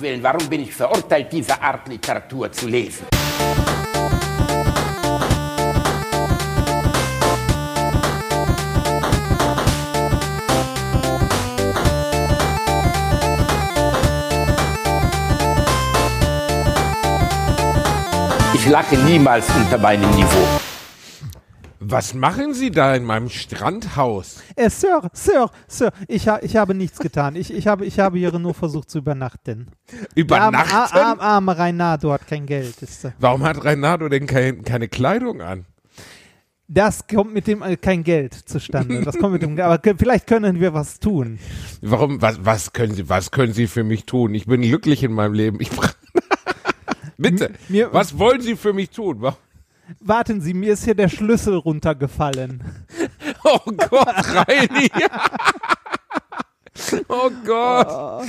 Willen, warum bin ich verurteilt, diese Art Literatur zu lesen? Ich lache niemals unter meinem Niveau. Was machen Sie da in meinem Strandhaus? Sir, ich habe nichts getan. Ich habe hier nur versucht zu übernachten. Übernachten? Der arme Reynardo hat kein Geld. Warum hat Reynardo denn keine Kleidung an? Das kommt mit dem kein Geld zustande. Das kommt mit dem, aber vielleicht können wir was tun. Warum? Was können Sie für mich tun? Ich bin glücklich in meinem Leben. Bitte, was wollen Sie für mich tun? Warten Sie, mir ist hier der Schlüssel runtergefallen. Oh Gott, Reini. Oh Gott.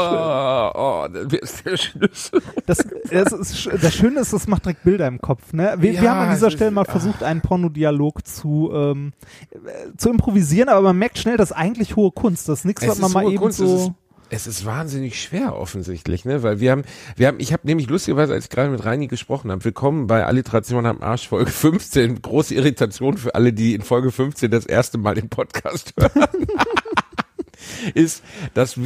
Wer ist der Schlüssel? Das Schöne ist, das macht direkt Bilder im Kopf. Ne? Wir haben an dieser Stelle mal versucht, einen Pornodialog zu improvisieren, aber man merkt schnell, das ist eigentlich hohe Kunst. Das ist nichts, was man mal eben so... Es ist wahnsinnig schwer offensichtlich, ne? Weil ich habe nämlich lustigerweise, als ich gerade mit Reini gesprochen habe, willkommen bei Alliteration am Arsch, Folge 15, große Irritation für alle, die in Folge 15 das erste Mal den Podcast hören, ist, dass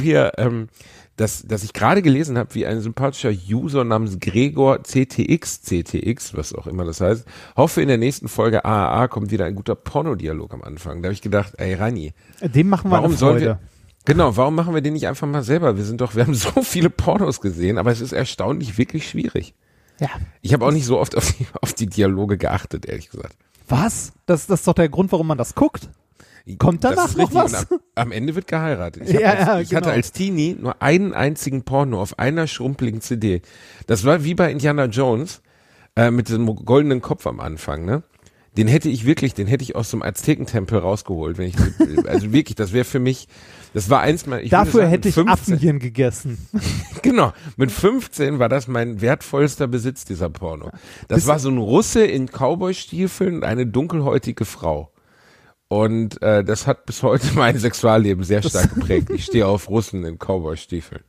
dass ich gerade gelesen habe, wie ein sympathischer User namens Gregor CTX, was auch immer das heißt, hoffe in der nächsten Folge AAA kommt wieder ein guter Pornodialog am Anfang. Da habe ich gedacht, ey Reini, dem machen wir eine Freude. Genau, warum machen wir den nicht einfach mal selber? Wir haben so viele Pornos gesehen, aber es ist erstaunlich wirklich schwierig. Ja. Ich habe auch nicht so oft auf die Dialoge geachtet, ehrlich gesagt. Was? Das ist doch der Grund, warum man das guckt? Kommt danach noch was? Am Ende wird geheiratet. Ich hatte als Teenie nur einen einzigen Porno auf einer schrumpeligen CD. Das war wie bei Indiana Jones mit diesem goldenen Kopf am Anfang, ne? Den hätte ich aus dem Aztekentempel rausgeholt, also wirklich, das wäre für mich, das war eins mal. Dafür hätte ich Affenhirn gegessen. Genau, mit 15 war das mein wertvollster Besitz, dieser Porno. Das war so ein Russe in Cowboy-Stiefeln und eine dunkelhäutige Frau. Und das hat bis heute mein Sexualleben sehr stark geprägt. Ich stehe auf Russen in Cowboy-Stiefeln.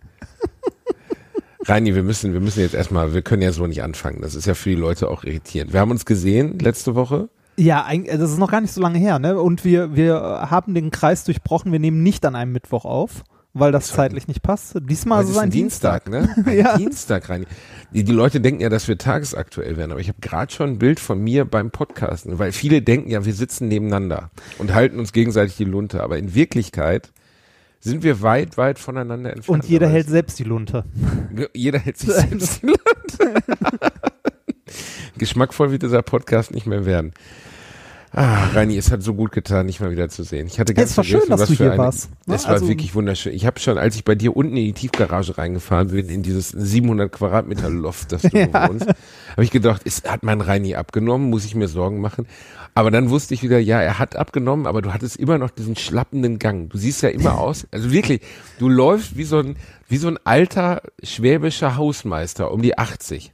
Reini, wir müssen jetzt erstmal, wir können ja so nicht anfangen. Das ist ja für die Leute auch irritierend. Wir haben uns gesehen letzte Woche. Ja, das ist noch gar nicht so lange her, ne? Und wir haben den Kreis durchbrochen. Wir nehmen nicht an einem Mittwoch auf, weil das zeitlich nicht passt. Diesmal ist es ein Dienstag, ne? Ja. Dienstag, Reini. Die Leute denken ja, dass wir tagesaktuell werden, aber ich habe gerade schon ein Bild von mir beim Podcasten, weil viele denken ja, wir sitzen nebeneinander und halten uns gegenseitig die Lunte, aber in Wirklichkeit sind wir weit, weit voneinander entfernt. Und jeder hält selbst die Lunte. Jeder hält sich selbst die Lunte. Geschmackvoll wird dieser Podcast nicht mehr werden. Reini, es hat so gut getan, dich mal wieder zu sehen. Ich hatte ganz vergessen, schön, dass du hier warst. Es war wirklich wunderschön. Ich habe schon, als ich bei dir unten in die Tiefgarage reingefahren bin, in dieses 700 Quadratmeter Loft, das du wohnst, habe ich gedacht, hat mein Reini abgenommen? Muss ich mir Sorgen machen? Aber dann wusste ich wieder, ja, er hat abgenommen, aber du hattest immer noch diesen schlappenden Gang. Du siehst ja immer aus, also wirklich, du läufst wie so ein alter schwäbischer Hausmeister um die 80.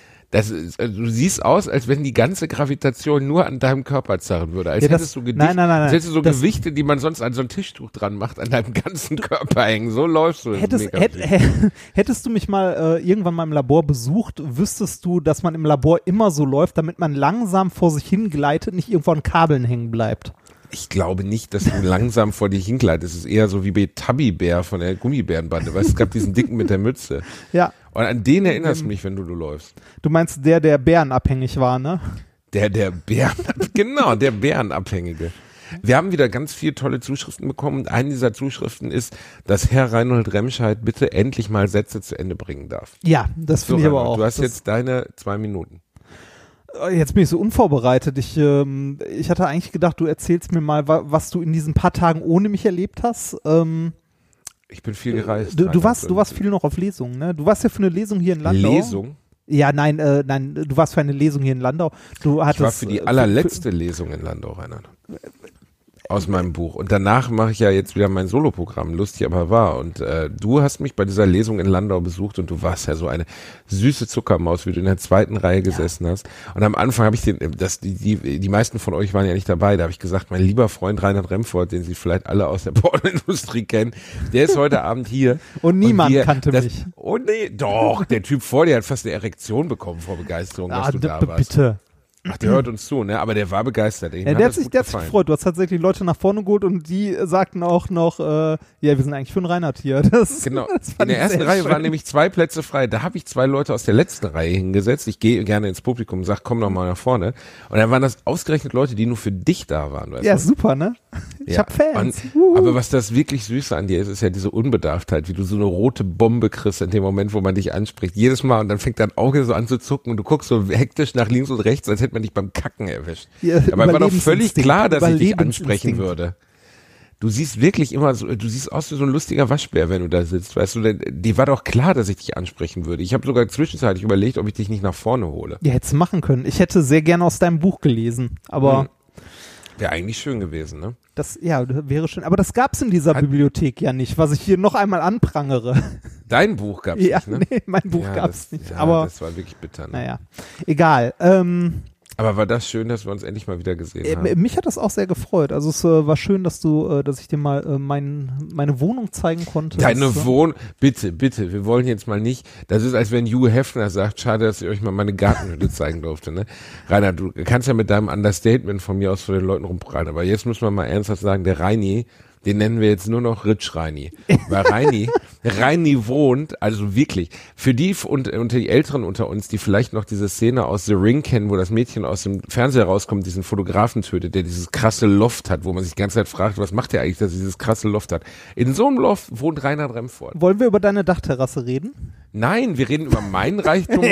Du siehst aus, als wenn die ganze Gravitation nur an deinem Körper zerren würde. Als hättest du Gewichte, die man sonst an so ein Tischtuch dran macht, an deinem ganzen Körper hängen. So läufst du. Hättest du mich mal irgendwann mal im Labor besucht, wüsstest du, dass man im Labor immer so läuft, damit man langsam vor sich hingleitet, nicht irgendwo an Kabeln hängen bleibt. Ich glaube nicht, dass du langsam vor dich hingleitest. Es ist eher so wie bei Tubby Bär von der Gummibärenbande. Weißt du, es gab diesen Dicken mit der Mütze. Ja. Und an den erinnerst du mich, wenn du läufst. Du meinst der bärenabhängig war, ne? Der Bärenabhängige. Wir haben wieder ganz viele tolle Zuschriften bekommen und eine dieser Zuschriften ist, dass Herr Reinhold Remscheid bitte endlich mal Sätze zu Ende bringen darf. Ja, das finde ich aber auch. Du hast jetzt deine 2 Minuten. Jetzt bin ich so unvorbereitet. Ich hatte eigentlich gedacht, du erzählst mir mal, was du in diesen paar Tagen ohne mich erlebt hast. Ich bin viel gereist. Du warst viel noch auf Lesungen, ne? Du warst ja für eine Lesung hier in Landau. Lesung? Ja, nein, du warst für eine Lesung hier in Landau. Ich war für die allerletzte Lesung in Landau, Reinhard. aus meinem Buch. Und danach mache ich ja jetzt wieder mein Soloprogramm, lustig aber wahr. Und du hast mich bei dieser Lesung in Landau besucht und du warst ja so eine süße Zuckermaus, wie du in der zweiten Reihe gesessen hast. Und am Anfang habe ich die meisten von euch waren ja nicht dabei, da habe ich gesagt, mein lieber Freund Reinhard Remford, den Sie vielleicht alle aus der Pornoindustrie kennen, der ist heute Abend hier. Und niemand kannte mich. Oh nee, doch, der Typ vor dir hat fast eine Erektion bekommen vor Begeisterung, dass du da warst. Bitte. Ach, der hört uns zu, ne? Aber der war begeistert. Der hat sich gefreut. Du hast tatsächlich Leute nach vorne geholt und die sagten auch noch, ja, wir sind eigentlich für den Reinhard hier. Genau. In der ersten Reihe waren nämlich 2 Plätze frei. Da habe ich 2 Leute aus der letzten Reihe hingesetzt. Ich gehe gerne ins Publikum und sage, komm doch mal nach vorne. Und dann waren das ausgerechnet Leute, die nur für dich da waren. Weißt ja, du? Super, ne? Ich hab Fans. Aber was das wirklich Süße an dir ist ja diese Unbedarftheit, wie du so eine rote Bombe kriegst in dem Moment, wo man dich anspricht. Jedes Mal und dann fängt dein Auge so an zu zucken und du guckst so hektisch nach links und rechts, als hätte man dich beim Kacken erwischt. Ja, aber war doch völlig klar, dass ich dich ansprechen würde. Du siehst wirklich immer so, du siehst aus wie so ein lustiger Waschbär, wenn du da sitzt, weißt du, dir war doch klar, dass ich dich ansprechen würde. Ich habe sogar zwischenzeitlich überlegt, ob ich dich nicht nach vorne hole. Ja, hättest du machen können. Ich hätte sehr gerne aus deinem Buch gelesen, aber wäre eigentlich schön gewesen, ne? Das, ja, wäre schön. Aber das gab's in dieser Bibliothek ja nicht, was ich hier noch einmal anprangere. Dein Buch gab's nicht, ne? Nee, mein Buch gab's nicht. Ja, aber das war wirklich bitter, ne? Naja, egal. Aber war das schön, dass wir uns endlich mal wieder gesehen haben? Mich hat das auch sehr gefreut. Also es war schön, dass ich dir mal meine Wohnung zeigen konnte. Deine Wohnung? Bitte, wir wollen jetzt mal nicht, das ist, als wenn Hugh Hefner sagt, schade, dass ich euch mal meine Gartenhütte zeigen durfte, ne? Rainer, du kannst ja mit deinem Understatement von mir aus vor den Leuten rumprallen, aber jetzt muss man mal ernsthaft sagen, der Reini, den nennen wir jetzt nur noch Rich Reini. Weil Reini wohnt, also wirklich, für die unter die Älteren unter uns, die vielleicht noch diese Szene aus The Ring kennen, wo das Mädchen aus dem Fernseher rauskommt, diesen Fotografen tötet, der dieses krasse Loft hat, wo man sich die ganze Zeit fragt, was macht der eigentlich, dass er dieses krasse Loft hat. In so einem Loft wohnt Reinhard Remford. Wollen wir über deine Dachterrasse reden? Nein, wir reden über meinen Reichtum.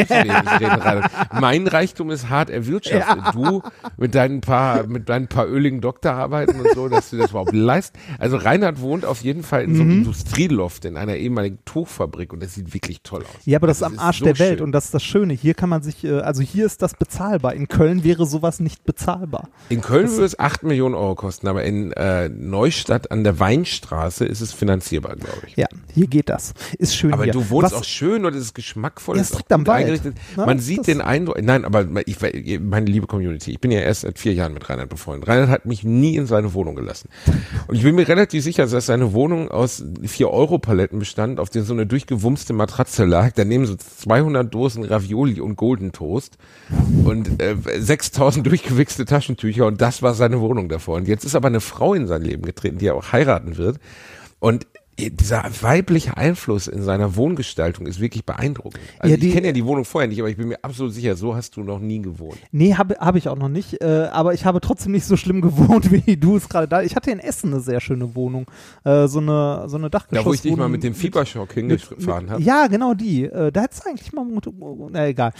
Mein Reichtum ist hart erwirtschaftet. Ja. Du mit deinen paar öligen Doktorarbeiten und so, dass du das überhaupt leist. Also Reinhard wohnt auf jeden Fall in so einem Industrieloft in einer ehemaligen Tuchfabrik und das sieht wirklich toll aus. Ja, aber das ist am Arsch der Welt und das ist das Schöne. Hier kann man sich, also hier ist das bezahlbar. In Köln wäre sowas nicht bezahlbar. In Köln würde es 8 Millionen Euro kosten, aber in Neustadt an der Weinstraße ist es finanzierbar, glaube ich. Ja, hier geht das. Ist schön aber hier. Du wohnst auch schön und es ist geschmackvoll, ja, ist auch gut eingerichtet. Na, man sieht den Eindruck, nein, aber meine liebe Community, ich bin ja erst seit 4 Jahren mit Reinhard befreundet. Reinhard hat mich nie in seine Wohnung gelassen. Und ich bin mir relativ sicher, dass seine Wohnung aus 4-Euro-Paletten bestand, auf denen so eine durchgewumste Matratze lag. Daneben so 200 Dosen Ravioli und Golden Toast und 6000 durchgewichste Taschentücher und das war seine Wohnung davor. Und jetzt ist aber eine Frau in sein Leben getreten, die er auch heiraten wird. Und dieser weibliche Einfluss in seiner Wohngestaltung ist wirklich beeindruckend. Also ich kenne ja die Wohnung vorher nicht, aber ich bin mir absolut sicher, so hast du noch nie gewohnt. Nee, hab ich auch noch nicht, aber ich habe trotzdem nicht so schlimm gewohnt, wie du es gerade da. Ich hatte in Essen eine sehr schöne Wohnung, so eine Dachgeschosswohnung. Da, wo ich dich mal mit dem Fieberschock hingefahren habe. Ja, genau die. Da hättest du eigentlich mal, na egal.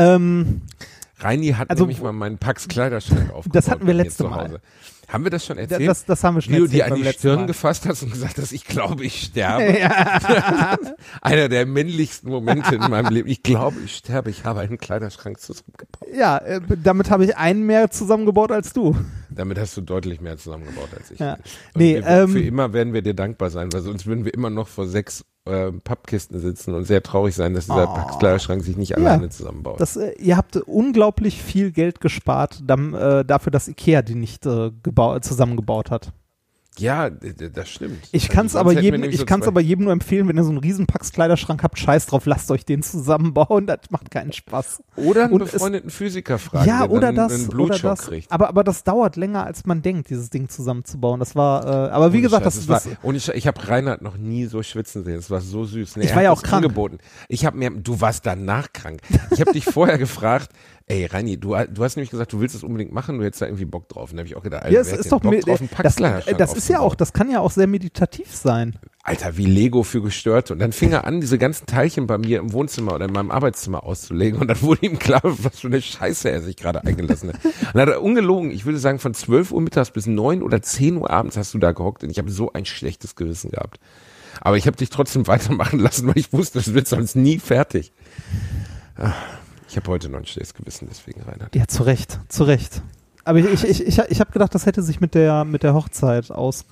Reini hat nämlich mal meinen Pax Kleiderschrank aufgebaut. Das hatten wir letzte Mal. Haben wir das schon erzählt? Das haben wir schon erzählt. Wie du dir an die Stirn gefasst hast und gesagt hast, ich glaube, ich sterbe. Ja. Einer der männlichsten Momente in meinem Leben. Ich glaube, ich sterbe. Ich habe einen Kleiderschrank zusammengebaut. Ja, damit habe ich einen mehr zusammengebaut als du. Damit hast du deutlich mehr zusammengebaut als ich. Ja. Nee, für immer werden wir dir dankbar sein, weil sonst würden wir immer noch vor 6 Pappkisten sitzen und sehr traurig sein, dass dieser Pax-Kleiderschrank sich nicht alleine zusammenbaut. Ihr habt unglaublich viel Geld gespart dafür, dass Ikea die nicht zusammengebaut hat. Ja, das stimmt. Ich kann es aber jedem nur empfehlen, wenn ihr so einen riesen Pax-Kleiderschrank habt, scheiß drauf, lasst euch den zusammenbauen, das macht keinen Spaß. Oder einen befreundeten Physiker fragen, ja, der oder dann einen Blutschock kriegt. Aber das dauert länger, als man denkt, dieses Ding zusammenzubauen. Das war, aber wie gesagt, ich habe Reinhard noch nie so schwitzen sehen, es war so süß. Ich war ja auch krank. Angeboten. Du warst danach krank. Ich habe dich vorher gefragt, ey, Reini, du hast nämlich gesagt, du willst das unbedingt machen, du hättest da irgendwie Bock drauf. Und da habe ich auch gedacht, Alter, ja, es ist doch Bock drauf, das ist ja auch, das kann ja auch sehr meditativ sein. Alter, wie Lego für Gestörte. Und dann fing er an, diese ganzen Teilchen bei mir im Wohnzimmer oder in meinem Arbeitszimmer auszulegen. Und dann wurde ihm klar, was für eine Scheiße er sich gerade eingelassen hat. Und dann hat er ungelogen, ich würde sagen, von 12 Uhr mittags bis 9 oder 10 Uhr abends hast du da gehockt. Und ich habe so ein schlechtes Gewissen gehabt. Aber ich habe dich trotzdem weitermachen lassen, weil ich wusste, das wird sonst nie fertig. Ich habe heute noch ein schlechtes Gewissen, deswegen, Reinhard. Ja, zu Recht. Aber ich habe gedacht, das hätte sich mit der Hochzeit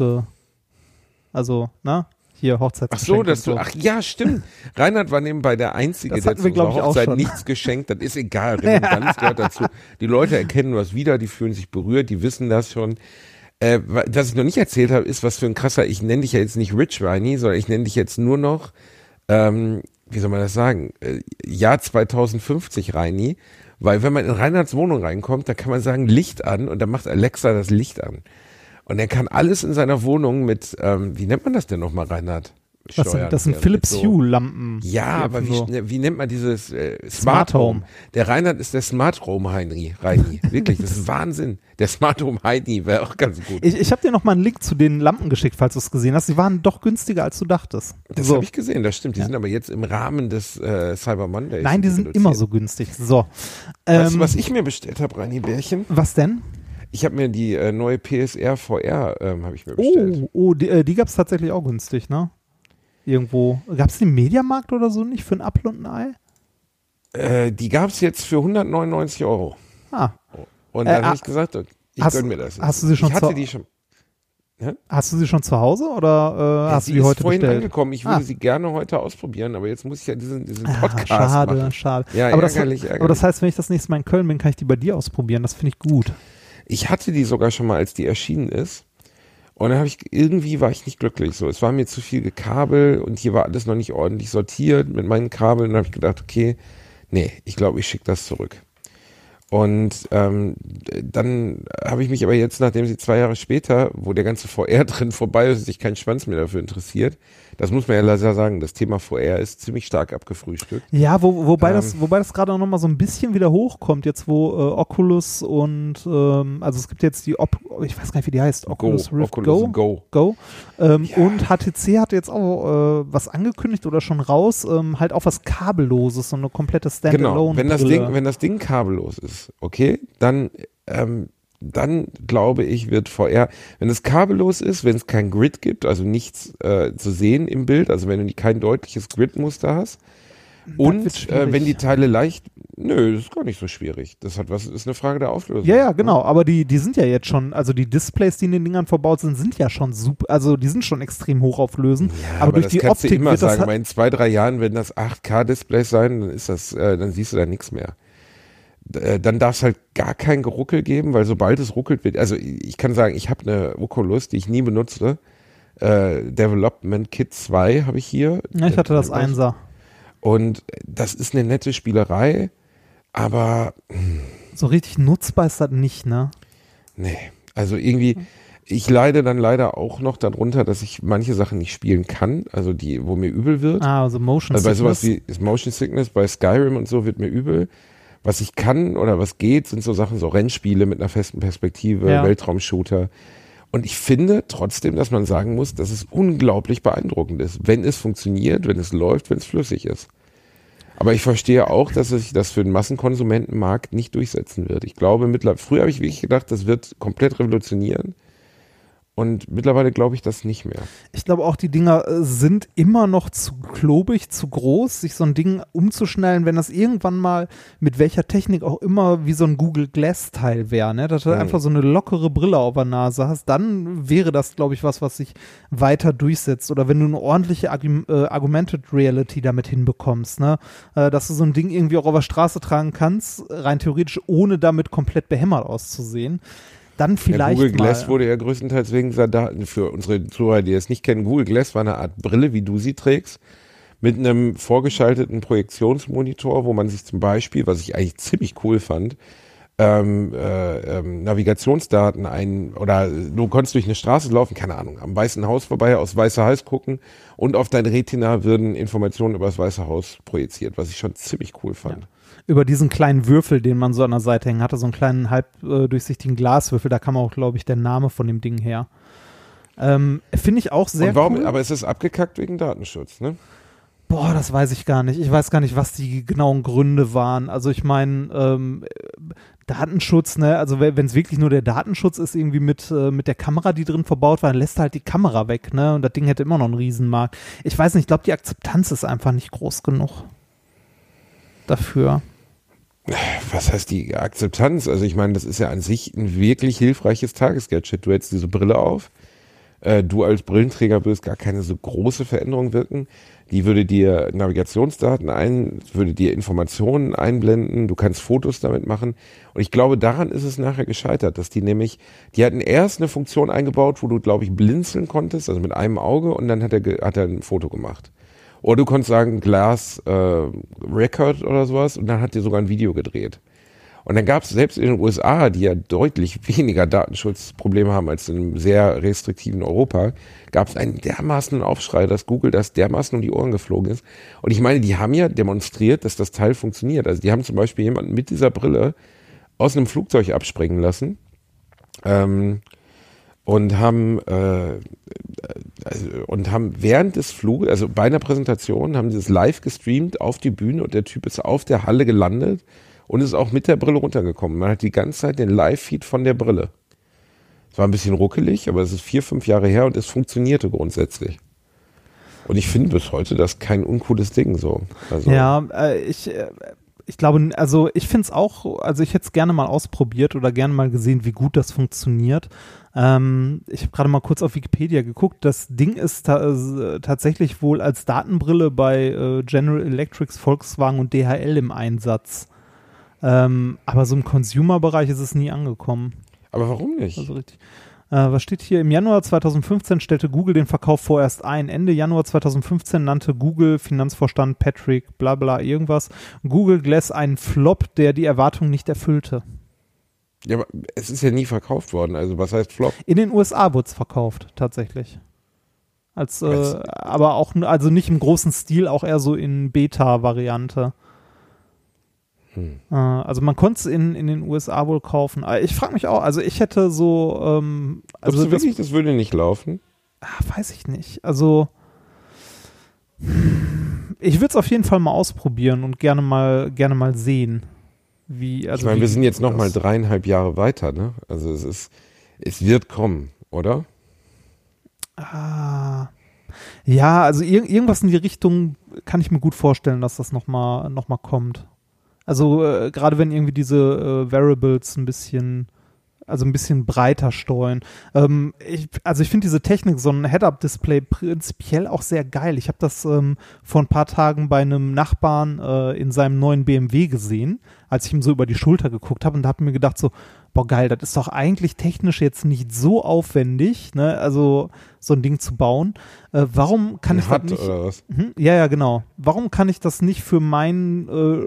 also, hier Hochzeitsgeschenk. Ach so, ach ja, stimmt. Reinhard war nebenbei der Einzige, der zu unserer Hochzeit nichts geschenkt hat. Ist egal, Redundanz gehört dazu. Die Leute erkennen was wieder, die fühlen sich berührt, die wissen das schon. Was ich noch nicht erzählt habe, ist, was für ein krasser, ich nenne dich ja jetzt nicht Rich Reini, sondern ich nenne dich jetzt nur noch, wie soll man das sagen, Jahr 2050 Reini, weil wenn man in Reinhards Wohnung reinkommt, da kann man sagen, Licht an und dann macht Alexa das Licht an. Und er kann alles in seiner Wohnung mit, wie nennt man das denn nochmal, Reinhard? Das sind Philips Hue-Lampen. Ja, aber wie nennt man dieses Smart Home? Der Reinhard ist der Smart Home Reini. Wirklich, das ist Wahnsinn. Der Smart Home Heini wäre auch ganz gut. Ich habe dir noch mal einen Link zu den Lampen geschickt, falls du es gesehen hast. Die waren doch günstiger, als du dachtest. Das habe ich gesehen, das stimmt. Die sind aber jetzt im Rahmen des Cyber Mondays. Nein, die sind immer so günstig. So. Weißt du, was ich mir bestellt habe, Reini Bärchen? Was denn? Ich habe mir die neue PSR VR habe ich mir bestellt. Die gab es tatsächlich auch günstig, ne? Irgendwo. Gab es den Mediamarkt oder so nicht für ein Apfel und ein Ei? Die gab es jetzt für 199 €. Ah. Und dann habe ich gesagt, ich gönne mir das. Hast du sie schon Hast du sie schon zu Hause oder hast du die heute vorhin bestellt? Angekommen. Ich würde sie gerne heute ausprobieren, aber jetzt muss ich ja diesen Podcast machen. Schade. Ja, aber ärgerlich. Aber das heißt, wenn ich das nächste Mal in Köln bin, kann ich die bei dir ausprobieren. Das finde ich gut. Ich hatte die sogar schon mal, als die erschienen ist. Und dann war ich nicht glücklich. So, es war mir zu viel Gekabel und hier war alles noch nicht ordentlich sortiert mit meinen Kabeln. Und dann habe ich gedacht, okay, nee, ich glaube, ich schicke das zurück. Und dann habe ich mich aber jetzt, nachdem sie 2 Jahre später, wo der ganze VR drin vorbei ist, sich kein Schwanz mehr dafür interessiert, das muss man ja leider sagen, das Thema VR ist ziemlich stark abgefrühstückt. Ja, wobei das gerade auch nochmal so ein bisschen wieder hochkommt, jetzt wo Oculus und also es gibt jetzt die ich weiß gar nicht, wie die heißt, Oculus Rift Go. Ja. Und HTC hat jetzt auch was angekündigt oder schon raus, halt auch was Kabelloses, so eine komplette Standalone-Brille. Genau, wenn das Ding kabellos ist, okay, dann glaube ich, wird VR, wenn es kabellos ist, wenn es kein Grid gibt, also nichts zu sehen im Bild, also wenn du kein deutliches Grid-Muster hast und wenn die Teile das ist gar nicht so schwierig. Das ist eine Frage der Auflösung. Ja, genau, aber die sind ja jetzt schon, also die Displays, die in den Dingern verbaut sind ja schon super, also die sind schon extrem hochauflösend. Ja, aber durch das die kannst Optik du immer wird das sagen, in 2-3 Jahren werden das 8K-Displays sein, dann ist das, dann siehst du da nichts mehr. Dann darf es halt gar kein Geruckel geben, weil sobald es ruckelt wird, also ich kann sagen, ich habe eine Oculus, die ich nie benutze, Development Kit 2 habe ich hier. Ja, ich hatte das 1er. Und das ist eine nette Spielerei, aber so richtig nutzbar ist das nicht, ne? Nee, also irgendwie, ich leide dann leider auch noch darunter, dass ich manche Sachen nicht spielen kann, also wo mir übel wird. Also Motion Sickness. Bei sowas wie Motion Sickness, bei Skyrim und so wird mir übel. Was ich kann oder was geht, sind so Sachen, so Rennspiele mit einer festen Perspektive, ja. Weltraumshooter. Und ich finde trotzdem, dass man sagen muss, dass es unglaublich beeindruckend ist, wenn es funktioniert, wenn es läuft, wenn es flüssig ist. Aber ich verstehe auch, dass sich das für den Massenkonsumentenmarkt nicht durchsetzen wird. Ich glaube, früher habe ich wirklich gedacht, das wird komplett revolutionieren. Und mittlerweile glaube ich das nicht mehr. Ich glaube auch, die Dinger sind immer noch zu klobig, zu groß, sich so ein Ding umzuschnallen, wenn das irgendwann mal mit welcher Technik auch immer wie so ein Google Glass Teil wäre, ne? Dass du einfach so eine lockere Brille auf der Nase hast, dann wäre das, glaube ich, was sich weiter durchsetzt. Oder wenn du eine ordentliche Augmented Reality damit hinbekommst, ne? Dass du so ein Ding irgendwie auch auf der Straße tragen kannst, rein theoretisch, ohne damit komplett behämmert auszusehen. Dann vielleicht Google Glass wurde ja größtenteils wegen seiner Daten, für unsere Zuhörer, die es nicht kennen, Google Glass war eine Art Brille, wie du sie trägst, mit einem vorgeschalteten Projektionsmonitor, wo man sich zum Beispiel, was ich eigentlich ziemlich cool fand, Navigationsdaten oder du konntest durch eine Straße laufen, keine Ahnung, am Weißen Haus vorbei, aus Weißer Haus gucken und auf dein Retina würden Informationen über das Weiße Haus projiziert, was ich schon ziemlich cool fand. Ja. Über diesen kleinen Würfel, den man so an der Seite hängen hatte, so einen kleinen halb durchsichtigen Glaswürfel, da kam auch, glaube ich, der Name von dem Ding her. Finde ich auch sehr cool. Aber es ist abgekackt wegen Datenschutz, ne? Boah, das weiß ich gar nicht. Ich weiß gar nicht, was die genauen Gründe waren. Also ich meine, Datenschutz, ne, also wenn es wirklich nur der Datenschutz ist, irgendwie mit der Kamera, die drin verbaut war, dann lässt halt die Kamera weg, ne? Und das Ding hätte immer noch einen Riesenmarkt. Ich weiß nicht, ich glaube, die Akzeptanz ist einfach nicht groß genug dafür. Was heißt die Akzeptanz? Also ich meine, das ist ja an sich ein wirklich hilfreiches Tagesgadget. Du hättest diese Brille auf. Du als Brillenträger würdest gar keine so große Veränderung wirken. Die würde dir Navigationsdaten würde dir Informationen einblenden. Du kannst Fotos damit machen. Und ich glaube, daran ist es nachher gescheitert, dass die hatten erst eine Funktion eingebaut, wo du, glaube ich, blinzeln konntest, also mit einem Auge, und dann hat er ein Foto gemacht. Oder du konntest sagen, Glass Record oder sowas, und dann hat dir sogar ein Video gedreht. Und dann gab es selbst in den USA, die ja deutlich weniger Datenschutzprobleme haben als in einem sehr restriktiven Europa, gab es einen dermaßen Aufschrei, dass Google das dermaßen um die Ohren geflogen ist. Und ich meine, die haben ja demonstriert, dass das Teil funktioniert. Also die haben zum Beispiel jemanden mit dieser Brille aus einem Flugzeug abspringen lassen und haben während des Fluges, also bei einer Präsentation, haben sie das live gestreamt auf die Bühne und der Typ ist auf der Halle gelandet und ist auch mit der Brille runtergekommen. Man hat die ganze Zeit den Live-Feed von der Brille. Es war ein bisschen ruckelig, aber es ist 4-5 Jahre her und es funktionierte grundsätzlich. Und ich finde bis heute das kein uncooles Ding so. Also, ja, ich glaube, also ich finde es auch, also ich hätte es gerne mal ausprobiert oder gerne mal gesehen, wie gut das funktioniert. Ich habe gerade mal kurz auf Wikipedia geguckt. Das Ding ist tatsächlich wohl als Datenbrille bei General Electric, Volkswagen und DHL im Einsatz. Aber so im Consumer-Bereich ist es nie angekommen. Aber warum nicht? Also richtig. Was steht hier? Im Januar 2015 stellte Google den Verkauf vorerst ein. Ende Januar 2015 nannte Google Finanzvorstand Patrick blabla irgendwas Google Glass einen Flop, der die Erwartungen nicht erfüllte. Ja, aber es ist ja nie verkauft worden. Also was heißt Flop? In den USA wurde es verkauft, tatsächlich. Aber auch, also nicht im großen Stil, auch eher so in Beta-Variante. Also man konnte es in den USA wohl kaufen. Ich frage mich auch, also ich hätte so Glaubst du wirklich, das würde nicht laufen? Weiß ich nicht. Also ich würde es auf jeden Fall mal ausprobieren und gerne mal sehen. Ich meine, wir sind jetzt noch mal 3,5 Jahre weiter, ne? Also es wird kommen, oder? Ja, also irgendwas in die Richtung kann ich mir gut vorstellen, dass das noch mal kommt. Also gerade wenn irgendwie diese Variables ein bisschen breiter streuen. Ich finde diese Technik, so ein Head-Up-Display prinzipiell auch sehr geil. Ich habe das vor ein paar Tagen bei einem Nachbarn in seinem neuen BMW gesehen, als ich ihm so über die Schulter geguckt habe und da habe mir gedacht so, boah geil, das ist doch eigentlich technisch jetzt nicht so aufwendig, ne? Also so ein Ding zu bauen. Warum kann ich das nicht? Oder was? Ja, genau. Warum kann ich das nicht für meinen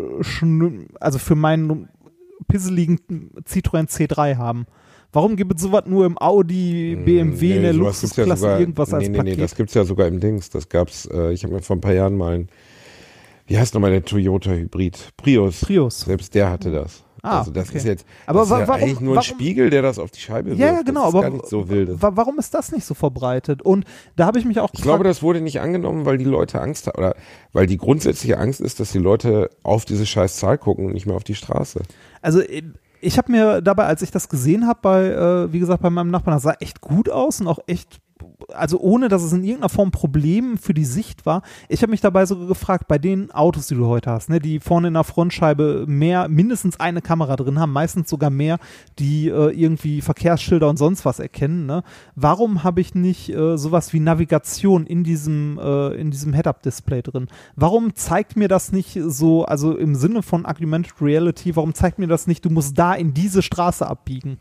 pisseligen Citroën C3 haben? Warum gibt es sowas nur im Audi, BMW, in der Luxusklasse irgendwas als Paket? Nee, das gibt's ja sogar im Dings. Das gab's, ich habe mir vor ein paar Jahren mal wie heißt nochmal der Toyota Hybrid? Prius. Selbst der hatte das. Also das ist jetzt eigentlich nur ein Spiegel, der das auf die Scheibe wirft. Ja, genau, das ist gar nicht so wild. Warum ist das nicht so verbreitet? Und da habe ich mich auch gefragt. Ich glaube, das wurde nicht angenommen, weil die Leute Angst haben, oder weil die grundsätzliche Angst ist, dass die Leute auf diese scheiß Zahl gucken und nicht mehr auf die Straße. Also ich habe mir dabei, als ich das gesehen habe, wie gesagt, bei meinem Nachbarn, das sah echt gut aus und auch echt, also ohne, dass es in irgendeiner Form ein Problem für die Sicht war. Ich habe mich dabei sogar gefragt, bei den Autos, die du heute hast, ne, die vorne in der Frontscheibe mindestens eine Kamera drin haben, meistens sogar mehr, die irgendwie Verkehrsschilder und sonst was erkennen, ne? Warum habe ich nicht sowas wie Navigation in diesem Head-Up-Display drin? Warum zeigt mir das nicht so, also im Sinne von Augmented Reality, warum zeigt mir das nicht, du musst da in diese Straße abbiegen?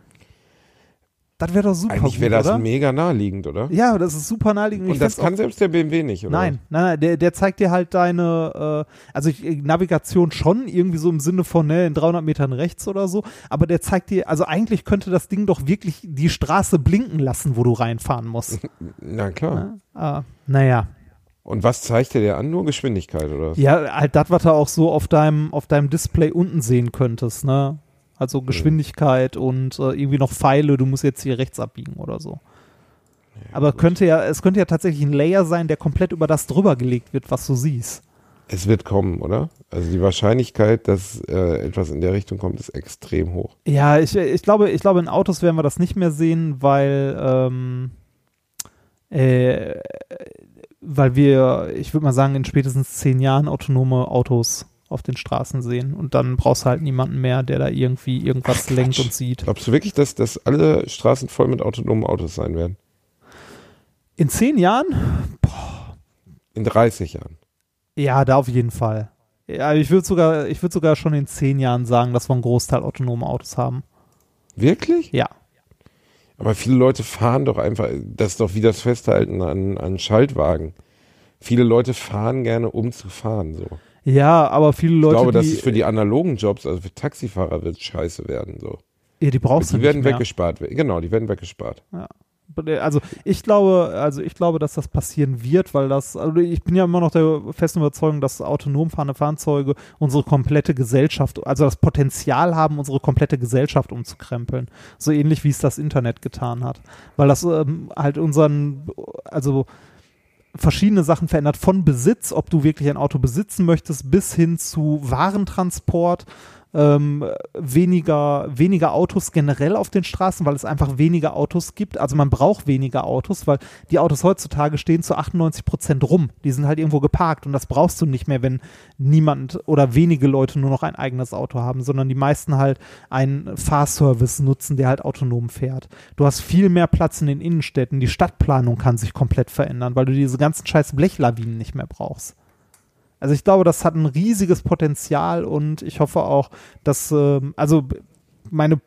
Das wäre doch super. Eigentlich wäre das mega naheliegend, oder? Ja, das ist super naheliegend. Und das kann selbst der BMW nicht, oder? Nein, der zeigt dir halt deine, Navigation schon, irgendwie so im Sinne von, in 300 Metern rechts oder so, aber der zeigt dir, also eigentlich könnte das Ding doch wirklich die Straße blinken lassen, wo du reinfahren musst. Na klar. Naja. Und was zeigt der an? Nur Geschwindigkeit, oder was? Ja, halt das, was du auch so auf deinem Display unten sehen könntest, ne? Also Geschwindigkeit und irgendwie noch Pfeile, du musst jetzt hier rechts abbiegen oder so. Ja, aber es könnte ja tatsächlich ein Layer sein, der komplett über das drüber gelegt wird, was du siehst. Es wird kommen, oder? Also die Wahrscheinlichkeit, dass etwas in der Richtung kommt, ist extrem hoch. Ja, ich glaube, in Autos werden wir das nicht mehr sehen, weil wir, ich würde mal sagen, in spätestens 10 Jahren autonome Autos auf den Straßen sehen. Und dann brauchst du halt niemanden mehr, der da irgendwie irgendwas lenkt und sieht. Glaubst du wirklich, dass alle Straßen voll mit autonomen Autos sein werden? In 10 Jahren? In 30 Jahren? Ja, da auf jeden Fall. Ja, ich würde sogar schon in 10 Jahren sagen, dass wir einen Großteil autonome Autos haben. Wirklich? Ja. Aber viele Leute fahren doch einfach, das ist doch wie das Festhalten an Schaltwagen. Viele Leute fahren gerne, um zu fahren, so. Ja, aber viele Leute, ich glaube, dass es für die analogen Jobs, also für Taxifahrer, wird scheiße werden, so. Ja, die brauchst du nicht mehr. Die werden weggespart. Genau, die werden weggespart. Ja. Also ich glaube, dass das passieren wird, weil ich bin ja immer noch der festen Überzeugung, dass autonom fahrende Fahrzeuge unsere komplette Gesellschaft, also das Potenzial haben, unsere komplette Gesellschaft umzukrempeln. So ähnlich wie es das Internet getan hat. Weil das halt verschiedene Sachen verändert, von Besitz, ob du wirklich ein Auto besitzen möchtest, bis hin zu Warentransport, weniger Autos generell auf den Straßen, weil es einfach weniger Autos gibt. Also man braucht weniger Autos, weil die Autos heutzutage stehen zu 98% rum. Die sind halt irgendwo geparkt und das brauchst du nicht mehr, wenn niemand oder wenige Leute nur noch ein eigenes Auto haben, sondern die meisten halt einen Fahrservice nutzen, der halt autonom fährt. Du hast viel mehr Platz in den Innenstädten. Die Stadtplanung kann sich komplett verändern, weil du diese ganzen scheiß Blechlawinen nicht mehr brauchst. Also ich glaube, das hat ein riesiges Potenzial und ich hoffe auch, dass, meine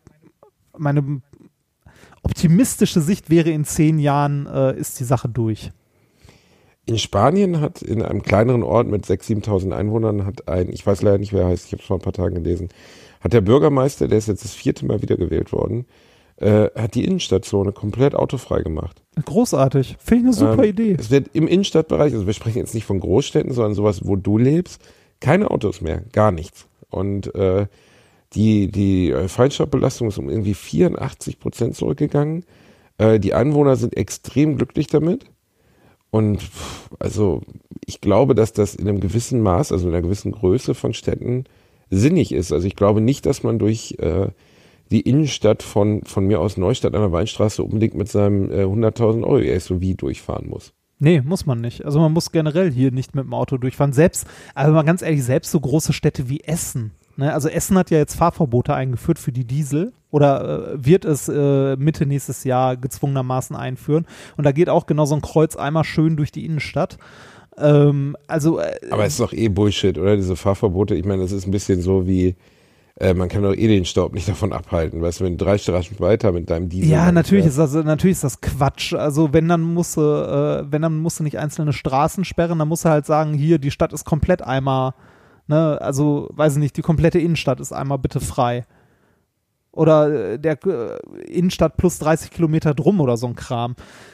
optimistische Sicht wäre, in 10 Jahren ist die Sache durch. In Spanien hat in einem kleineren Ort mit 6.000, 7.000 Einwohnern ich weiß leider nicht, wer er heißt, ich habe es vor ein paar Tagen gelesen, hat der Bürgermeister, der ist jetzt das 4. Mal wiedergewählt worden, hat die Innenstadtzone komplett autofrei gemacht. Großartig. Finde ich eine super Idee. Es wird im Innenstadtbereich, also wir sprechen jetzt nicht von Großstädten, sondern sowas, wo du lebst, keine Autos mehr, gar nichts. Und die Feinstaubbelastung ist um irgendwie 84% zurückgegangen. Die Anwohner sind extrem glücklich damit. Und also ich glaube, dass das in einem gewissen Maß, also in einer gewissen Größe von Städten sinnig ist. Also ich glaube nicht, dass man durch die Innenstadt von mir aus Neustadt an der Weinstraße unbedingt mit seinem 100.000 € SUV durchfahren muss. Nee, muss man nicht. Also man muss generell hier nicht mit dem Auto durchfahren. Also mal ganz ehrlich, selbst so große Städte wie Essen. Ne? Also Essen hat ja jetzt Fahrverbote eingeführt für die Diesel oder wird es Mitte nächstes Jahr gezwungenermaßen einführen. Und da geht auch genau so ein Kreuz einmal schön durch die Innenstadt. Aber es ist doch Bullshit, oder? Diese Fahrverbote, ich meine, das ist ein bisschen so wie man kann doch den Staub nicht davon abhalten, weißt du, wenn du 3 Straßen weiter mit deinem Diesel. Ja, natürlich ist das Quatsch. Also wenn dann musst du nicht einzelne Straßen sperren, dann musst du halt sagen, hier, die Stadt ist komplett einmal, ne, also weiß ich nicht, die komplette Innenstadt ist einmal bitte frei. Oder der Innenstadt plus 30 Kilometer drum oder so ein Kram.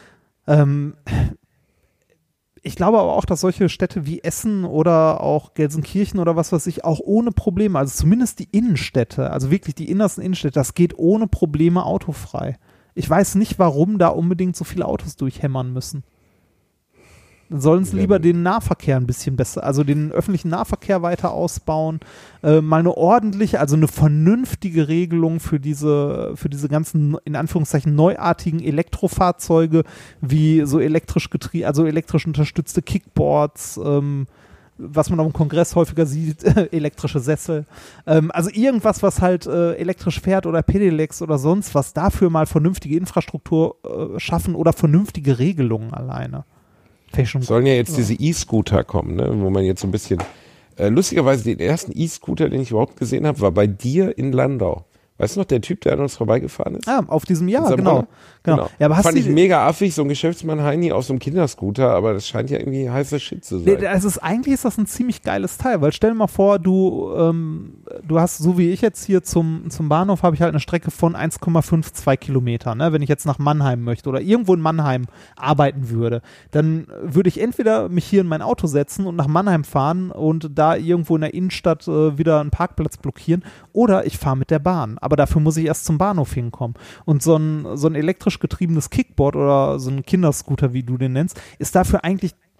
Ich glaube aber auch, dass solche Städte wie Essen oder auch Gelsenkirchen oder was weiß ich auch ohne Probleme, also zumindest die Innenstädte, also wirklich die innersten Innenstädte, das geht ohne Probleme autofrei. Ich weiß nicht, warum da unbedingt so viele Autos durchhämmern müssen. Dann sollen sie lieber den Nahverkehr ein bisschen besser, also den öffentlichen Nahverkehr weiter ausbauen, mal eine ordentliche, also eine vernünftige Regelung für diese ganzen, in Anführungszeichen, neuartigen Elektrofahrzeuge, wie so elektrisch unterstützte Kickboards, was man auf dem Kongress häufiger sieht, elektrische Sessel. Also irgendwas, was halt elektrisch fährt oder Pedelecs oder sonst was, dafür mal vernünftige Infrastruktur schaffen oder vernünftige Regelungen alleine. Sollen ja jetzt diese E-Scooter kommen, ne? Wo man jetzt so ein bisschen, lustigerweise den ersten E-Scooter, den ich überhaupt gesehen habe, war bei dir in Landau. Weißt du noch, der Typ, der an uns vorbeigefahren ist? Ah, auf diesem Jahr, genau. Ja, aber fand ich mega affig, so ein Geschäftsmann Heini auf so einem Kinderscooter, aber das scheint ja irgendwie heißer Shit zu sein. Eigentlich ist das ein ziemlich geiles Teil, weil stell dir mal vor, du hast, so wie ich jetzt hier zum Bahnhof, habe ich halt eine Strecke von 1,52 Kilometern, ne? Wenn ich jetzt nach Mannheim möchte oder irgendwo in Mannheim arbeiten würde, dann würde ich entweder mich hier in mein Auto setzen und nach Mannheim fahren und da irgendwo in der Innenstadt wieder einen Parkplatz blockieren, oder ich fahre mit der Bahn. Aber dafür muss ich erst zum Bahnhof hinkommen. Und so ein elektrisch getriebenes Kickboard oder so ein Kinderscooter, wie du den nennst, ist dafür eigentlich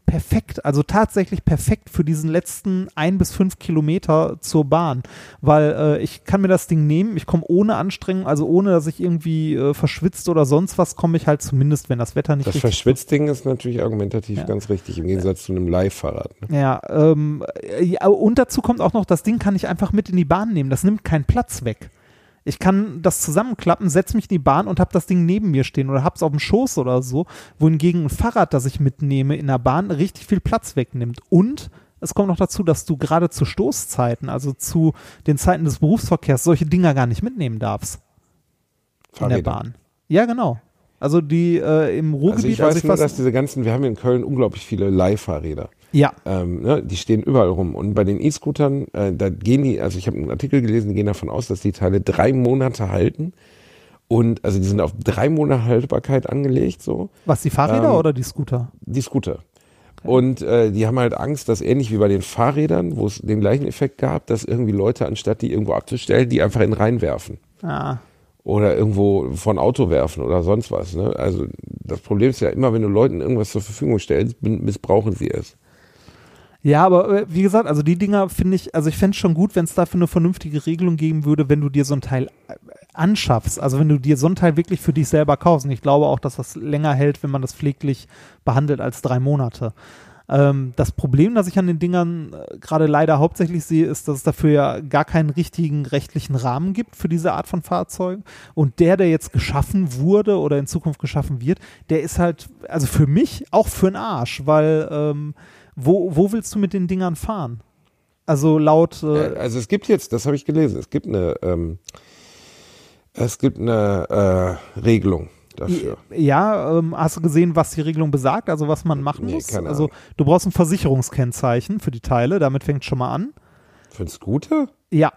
perfekt, also tatsächlich perfekt für diesen letzten 1 bis 5 Kilometer zur Bahn, weil ich kann mir das Ding nehmen, ich komme ohne Anstrengung, also ohne, dass ich irgendwie verschwitzt oder sonst was, komme ich halt zumindest, wenn das Wetter nicht das Verschwitzt-Ding ist natürlich argumentativ ganz richtig, im Gegensatz zu einem Leihfahrrad. Ne? Ja, und dazu kommt auch noch, das Ding kann ich einfach mit in die Bahn nehmen, das nimmt keinen Platz weg. Ich kann das zusammenklappen, setze mich in die Bahn und habe das Ding neben mir stehen oder habe es auf dem Schoß oder so, wohingegen ein Fahrrad, das ich mitnehme in der Bahn, richtig viel Platz wegnimmt. Und es kommt noch dazu, dass du gerade zu Stoßzeiten, also zu den Zeiten des Berufsverkehrs, solche Dinger gar nicht mitnehmen darfst. Fahrräder. In der Bahn. Ja, genau. Also die im Ruhrgebiet. Also ich weiß nur, dass diese ganzen, wir haben in Köln unglaublich viele Leihfahrräder. Ja. Ne, die stehen überall rum. Und bei den E-Scootern, da gehen die, also ich habe einen Artikel gelesen, die gehen davon aus, dass die Teile 3 Monate halten. Und also die sind auf 3 Monate Haltbarkeit angelegt. So. Was, die Fahrräder oder die Scooter? Die Scooter. Okay. Und die haben halt Angst, dass ähnlich wie bei den Fahrrädern, wo es den gleichen Effekt gab, dass irgendwie Leute, anstatt die irgendwo abzustellen, die einfach in den Rhein werfen. Ah. Oder irgendwo von Auto werfen oder sonst was. Ne? Also das Problem ist ja immer, wenn du Leuten irgendwas zur Verfügung stellst, missbrauchen sie es. Ja, aber wie gesagt, also die Dinger finde ich, also ich fände es schon gut, wenn es dafür eine vernünftige Regelung geben würde, wenn du dir so ein Teil anschaffst, also wenn du dir so ein Teil wirklich für dich selber kaufst. Und ich glaube auch, dass das länger hält, wenn man das pfleglich behandelt als 3 Monate. Das Problem, das ich an den Dingern gerade leider hauptsächlich sehe, ist, dass es dafür ja gar keinen richtigen rechtlichen Rahmen gibt für diese Art von Fahrzeugen. Und der jetzt geschaffen wurde oder in Zukunft geschaffen wird, der ist halt, also für mich auch für den Arsch, weil wo willst du mit den Dingern fahren? Also laut also es gibt jetzt, das habe ich gelesen, es gibt eine Regelung dafür. Ja, hast du gesehen, was die Regelung besagt, also was man machen muss? Keine Also Ahnung. du brauchst ein Versicherungskennzeichen für die Teile, damit fängt es schon mal an. Für einen Scooter? Ja.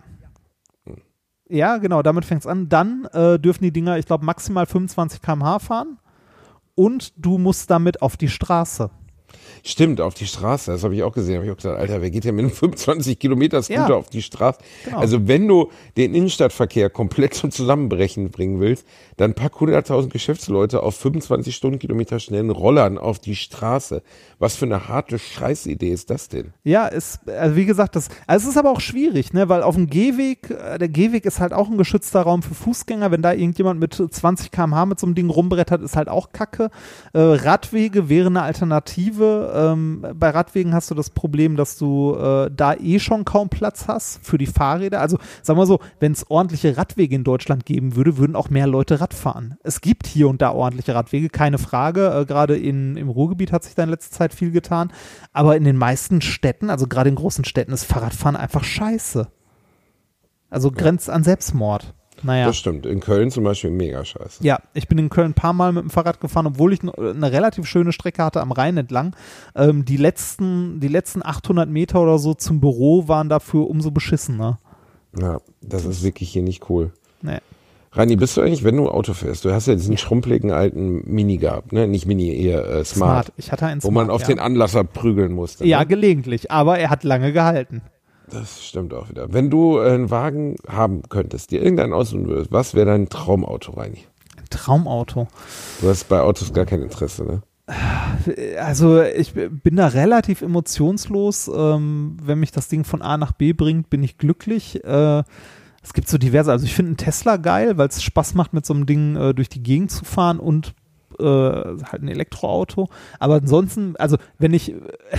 Ja, genau, damit fängt es an. Dann dürfen die Dinger, ich glaube, maximal 25 km/h fahren und du musst damit auf die Straße. Stimmt, auf die Straße, das habe ich auch gesehen. Habe ich auch gesagt, Alter, wer geht denn mit einem 25 Kilometer Scooter auf die Straße? Genau. Also wenn du den Innenstadtverkehr komplett zum Zusammenbrechen bringen willst, dann pack 100.000 Geschäftsleute auf 25 Stundenkilometer schnellen Rollern auf die Straße. Was für eine harte Scheißidee ist das denn? Ja, also wie gesagt, es ist aber auch schwierig, ne, weil auf dem Gehweg, der Gehweg ist halt auch ein geschützter Raum für Fußgänger. Wenn da irgendjemand mit 20 km/h mit so einem Ding rumbrettert, ist halt auch Kacke. Radwege wäre eine Alternative. Bei Radwegen hast du das Problem, dass du da schon kaum Platz hast für die Fahrräder. Also sagen wir so, wenn es ordentliche Radwege in Deutschland geben würde, würden auch mehr Leute Rad fahren. Es gibt hier und da ordentliche Radwege, keine Frage. Gerade im Ruhrgebiet hat sich da in letzter Zeit viel getan. Aber in den meisten Städten, also gerade in großen Städten, ist Fahrradfahren einfach scheiße. Also grenzt an Selbstmord. Naja. Das stimmt. In Köln zum Beispiel mega scheiße. Ja, ich bin in Köln ein paar Mal mit dem Fahrrad gefahren, obwohl ich eine relativ schöne Strecke hatte am Rhein entlang. Die letzten 800 Meter oder so zum Büro waren dafür umso beschissener. Ja, das ist wirklich hier nicht cool. Nee. Rani, bist du eigentlich, wenn du Auto fährst, du hast ja diesen schrumpeligen alten Mini gehabt, ne? Nicht Mini, eher Smart. Ich hatte einen Smart, wo man auf den Anlasser prügeln musste. Ja, ne? Gelegentlich, aber er hat lange gehalten. Das stimmt auch wieder. Wenn du einen Wagen haben könntest, dir irgendeinen aussuchen würdest, was wäre dein Traumauto, Reini? Ein Traumauto? Du hast bei Autos gar kein Interesse, ne? Also ich bin da relativ emotionslos. Wenn mich das Ding von A nach B bringt, bin ich glücklich. Es gibt so diverse, also ich finde einen Tesla geil, weil es Spaß macht, mit so einem Ding durch die Gegend zu fahren und halt ein Elektroauto. Aber ansonsten, also wenn ich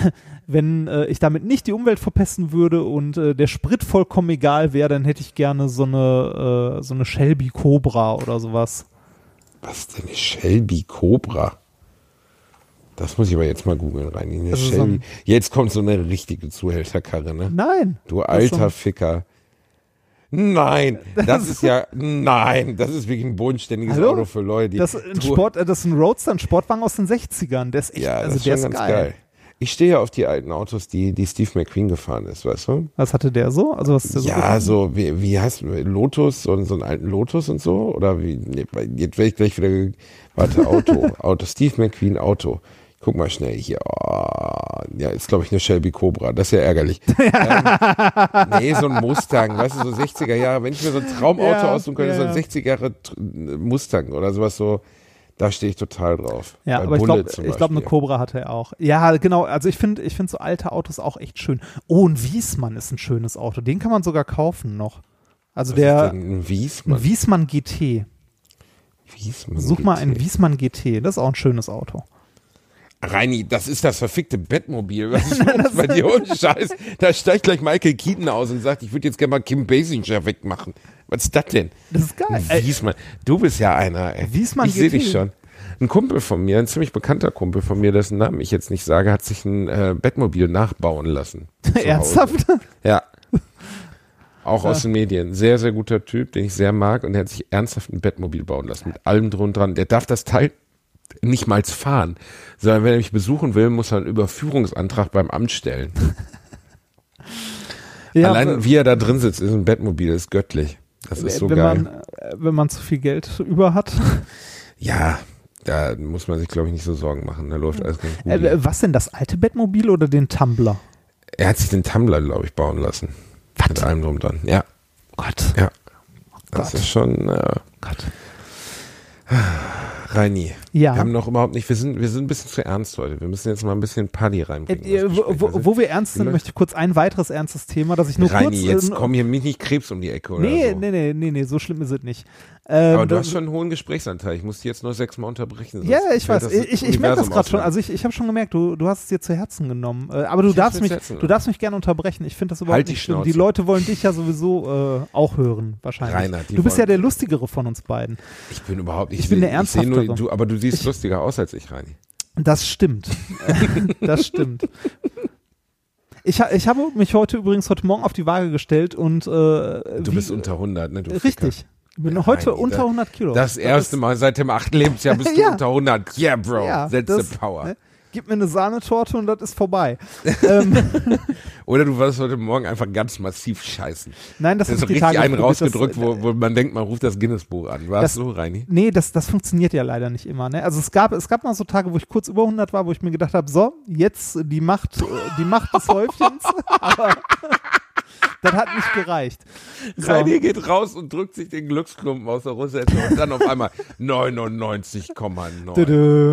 damit nicht die Umwelt verpesten würde und der Sprit vollkommen egal wäre, dann hätte ich gerne so eine Shelby Cobra oder sowas. Was denn eine Shelby Cobra? Das muss ich aber jetzt mal googeln, rein. Eine Also Shelby. Jetzt kommt so eine richtige Zuhälterkarre, ne? Nein. Du alter Ficker. Nein, das ist wirklich ein bodenständiges Auto für Leute, die. Das ist ein Roadster, ein Sportwagen aus den 60ern. Der ist echt, ja, das also der ist ganz geil. Ich stehe ja auf die alten Autos, die Steve McQueen gefahren ist, weißt du? Was hatte der so? Also was ist der so? Ja, so, wie heißt Lotus, so einen alten Lotus und so? Oder wie, nee, jetzt werde ich gleich wieder, Auto, Steve McQueen Auto. Guck mal schnell hier. Oh, ja, ist glaube ich eine Shelby Cobra. Das ist ja ärgerlich. Nee, so ein Mustang, weißt du, so 60er Jahre. Wenn ich mir so ein Traumauto aussuchen könnte, so ein 60er Jahre Mustang oder sowas so. Da stehe ich total drauf. Ja, Bei aber Bulle ich glaube, eine Cobra hatte er auch. Ja, genau. Also ich finde so alte Autos auch echt schön. Oh, ein Wiesmann ist ein schönes Auto. Den kann man sogar kaufen noch. Also Was ist denn ein Wiesmann? Ein Wiesmann GT. Such mal einen Wiesmann GT. Das ist auch ein schönes Auto. Reini, das ist das verfickte Bettmobil. Was ist los bei dir? Ohne Scheiß. Da steigt gleich Michael Keaton aus und sagt, ich würde jetzt gerne mal Kim Basinger wegmachen. Was ist das denn? Das ist geil. Wiesmann. Du bist ja einer, ey. Wiesmann ich sehe GT. dich schon. Ein Kumpel von mir, ein ziemlich bekannter Kumpel von mir, dessen Namen ich jetzt nicht sage, hat sich ein Bettmobil nachbauen lassen. Ernsthaft? Ja. Auch aus den Medien. Sehr, sehr guter Typ, den ich sehr mag. Und er hat sich ernsthaft ein Bettmobil bauen lassen. Mit allem drum und dran. Der darf das Teil nicht mal fahren, sondern wenn er mich besuchen will, muss er einen Überführungsantrag beim Amt stellen. Ja, allein wie er da drin sitzt, ist ein Bettmobil, ist göttlich. Das ist so geil. Wenn man zu viel Geld über hat. Ja, da muss man sich, glaube ich, nicht so Sorgen machen. Da läuft alles ganz gut. Was denn, das alte Bettmobil oder den Tumbler? Er hat sich den Tumbler, glaube ich, bauen lassen. Was? Mit allem drum dran. Ja. Gott. Ja. Das ist schon... Gott. Reini, ja. Wir haben noch überhaupt nicht, wir sind ein bisschen zu ernst heute. Wir müssen jetzt mal ein bisschen Party reinbringen. Wo wir ernst sind, möchte ich kurz ein weiteres ernstes Thema, dass ich nur Reini, kurz... jetzt komm hier nicht Krebs um die Ecke oder nee, so. Nee, so schlimm ist es nicht. Aber du hast schon einen hohen Gesprächsanteil. Ich muss dich jetzt nur 6-mal unterbrechen. Ja, ich weiß. Ich merke das gerade schon. Also ich habe schon gemerkt, du hast es dir zu Herzen genommen. Aber du darfst mich gerne unterbrechen. Ich finde das überhaupt nicht schlimm. Die Leute wollen dich ja sowieso auch hören, wahrscheinlich. Rainer, du bist ja der Lustigere von uns beiden. Ich bin überhaupt nicht... Ich bin der Ernsthaftere. Aber du siehst lustiger aus als ich, Reini. Das stimmt. Das stimmt. Ich habe mich heute Morgen auf die Waage gestellt und du bist unter 100, ne? Du richtig. Ficker. Ich bin heute unter 100 Kilo. Das erste Mal seit dem 8. Lebensjahr bist du unter 100. Yeah, Bro. Ja, That's the power. Ne? Gib mir eine Sahnetorte und das ist vorbei. Oder du warst heute Morgen einfach ganz massiv scheißen. Nein, das ist richtig Tage einen rausgedrückt, wo man denkt, man ruft das Guinness-Buch an. War das so, Reini? Nee, das funktioniert ja leider nicht immer. Ne? Also es gab mal so Tage, wo ich kurz über 100 war, wo ich mir gedacht habe, so, jetzt die Macht des Häufchens. Aber das hat nicht gereicht. So. Reini geht raus und drückt sich den Glücksklumpen aus der Rosette und dann auf einmal 99,9.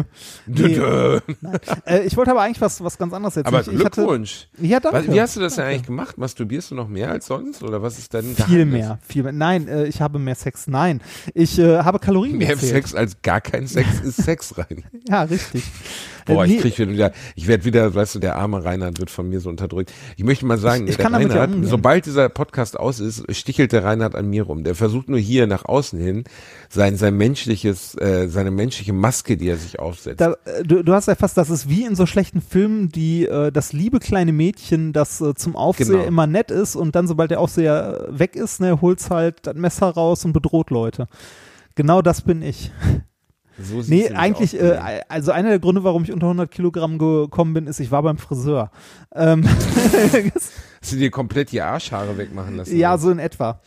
Ich wollte aber eigentlich was ganz anderes erzählen. Aber Glückwunsch. Ja, danke. Wie hast du das denn eigentlich gemacht? Masturbierst du noch mehr als sonst? Oder was ist denn Viel mehr. Nein, ich habe mehr Sex. Nein, ich habe Kalorien mehr gezählt. Sex als gar kein Sex ist Sex, Reini. Ja, richtig. Boah, ich werde wieder, weißt du, der arme Reinhard wird von mir so unterdrückt. Ich möchte mal sagen, ich kann damit Reinhard, sobald dieser Podcast aus ist, stichelt der Reinhard an mir rum. Der versucht nur hier nach außen hin seine menschliche Maske, die er sich aufsetzt. Du hast erfasst, das ist wie in so schlechten Filmen, das liebe kleine Mädchen, das zum Aufseher immer nett ist und dann, sobald der Aufseher weg ist, ne, holt's halt das Messer raus und bedroht Leute. Genau das bin ich. So nee, eigentlich, also einer der Gründe, warum ich unter 100 Kilogramm gekommen bin, ist, ich war beim Friseur. Hast du dir komplett die Arschhaare wegmachen lassen? Ja, so in etwa.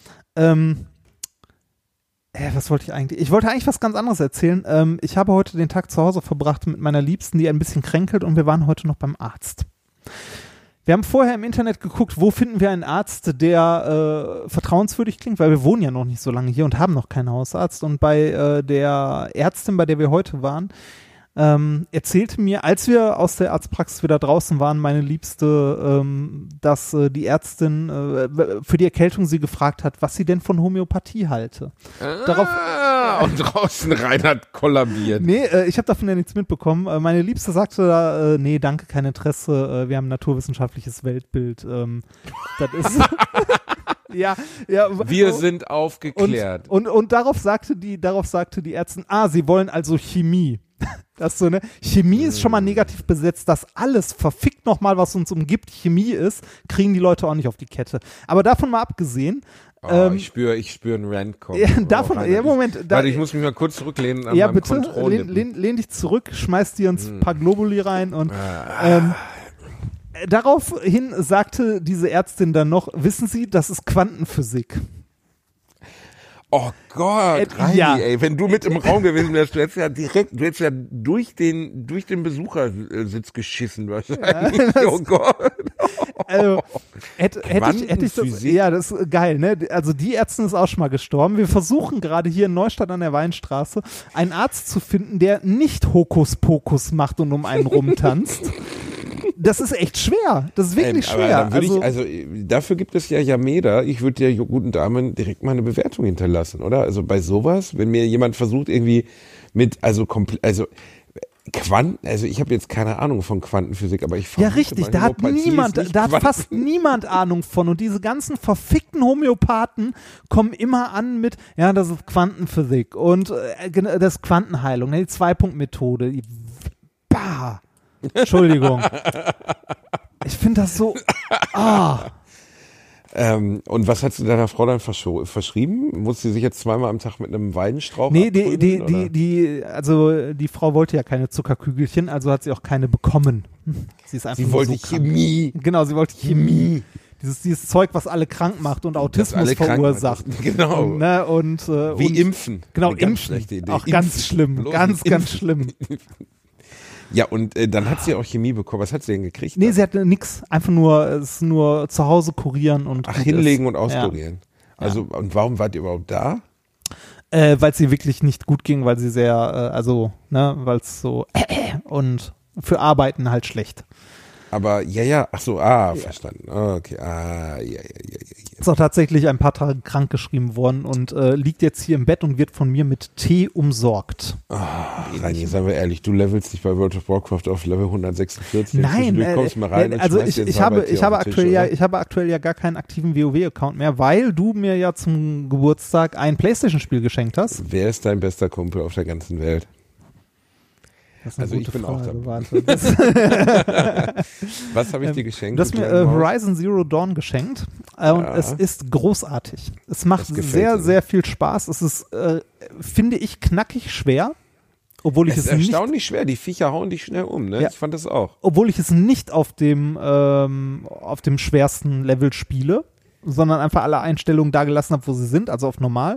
Was wollte ich eigentlich? Ich wollte eigentlich was ganz anderes erzählen. Ich habe heute den Tag zu Hause verbracht mit meiner Liebsten, die ein bisschen kränkelt, und wir waren heute noch beim Arzt. Wir haben vorher im Internet geguckt, wo finden wir einen Arzt, der vertrauenswürdig klingt, weil wir wohnen ja noch nicht so lange hier und haben noch keinen Hausarzt. Und bei der Ärztin, bei der wir heute waren, erzählte mir, als wir aus der Arztpraxis wieder draußen waren, meine Liebste, dass die Ärztin für die Erkältung sie gefragt hat, was sie denn von Homöopathie halte. Und draußen Reinhard kollabiert. Nee, ich habe davon ja nichts mitbekommen. Meine Liebste sagte da, nee, danke, kein Interesse, wir haben ein naturwissenschaftliches Weltbild. Das ist... Ja, wir sind aufgeklärt. Und darauf sagte die Ärztin, sie wollen also Chemie. Das so, ne? Chemie ist schon mal negativ besetzt, dass alles verfickt nochmal, was uns umgibt, Chemie ist, kriegen die Leute auch nicht auf die Kette. Aber davon mal abgesehen. Ich spüre einen Rant kommen. Moment. Warte, ich muss mich mal kurz zurücklehnen an meinem bitte, Kontrollnippen. lehn dich zurück, schmeiß dir ein paar Globuli rein und daraufhin sagte diese Ärztin dann noch, wissen Sie, das ist Quantenphysik. Oh Gott, Reini, ey, wenn du mit im Raum gewesen wärst, du hättest ja durch den Besuchersitz geschissen wahrscheinlich. Ja, oh Gott. Also, Hätte ich das, ja, das ist geil, ne? Also die Ärztin ist auch schon mal gestorben. Wir versuchen gerade hier in Neustadt an der Weinstraße einen Arzt zu finden, der nicht Hokuspokus macht und um einen rumtanzt. Das ist echt schwer. Das ist wirklich schwer. Aber dann dafür gibt es ja Yameda. Ich würde der guten Dame direkt mal eine Bewertung hinterlassen, oder? Also bei sowas, wenn mir jemand versucht irgendwie ich habe jetzt keine Ahnung von Quantenphysik, aber ich ja, richtig, da hat fast niemand Ahnung von. Und diese ganzen verfickten Homöopathen kommen immer an mit, ja, das ist Quantenphysik und das ist Quantenheilung, die 2-Punkt-Methode. Bah! Entschuldigung. Ich finde das so. Und was hast du deiner Frau dann verschrieben? Muss sie sich jetzt zweimal am Tag mit einem Weinstrauch Nee, die Frau wollte ja keine Zuckerkügelchen, also hat sie auch keine bekommen. Sie wollte Chemie. Genau, sie wollte Chemie. Dieses Zeug, was alle krank macht und Autismus verursacht. Genau. Ne, wie Impfen. Genau, Impfen. Ganz schlechte Idee. Auch ganz schlimm. Ganz schlimm. Ja, und dann hat sie auch Chemie bekommen. Was hat sie denn gekriegt? Nee, sie hatte nix. Einfach nur zu Hause kurieren und hinlegen und auskurieren. Ja. Also, und warum wart ihr überhaupt da? Weil es ihr wirklich nicht gut ging, weil sie sehr, weil es so und für Arbeiten halt schlecht. Aber verstanden. Okay, Ist auch tatsächlich ein paar Tage krank geschrieben worden und liegt jetzt hier im Bett und wird von mir mit Tee umsorgt. Reini, sagen wir ehrlich, du levelst dich bei World of Warcraft auf Level 146. Nein, du kommst mal rein also ich habe aktuell ja gar keinen aktiven WoW-Account mehr, weil du mir ja zum Geburtstag ein PlayStation-Spiel geschenkt hast. Wer ist dein bester Kumpel auf der ganzen Welt? Das ist eine gute bin Frage. auch Was habe ich dir geschenkt? Du hast mir Horizon Zero Dawn geschenkt und es ist großartig. Es macht sehr viel Spaß. Es ist, finde ich, knackig schwer. Obwohl ich es ist erstaunlich schwer. Die Viecher hauen dich schnell um, ne? Ja. Ich fand das auch. Obwohl ich es nicht auf dem schwersten Level spiele, sondern einfach alle Einstellungen da gelassen habe, wo sie sind, also auf normal.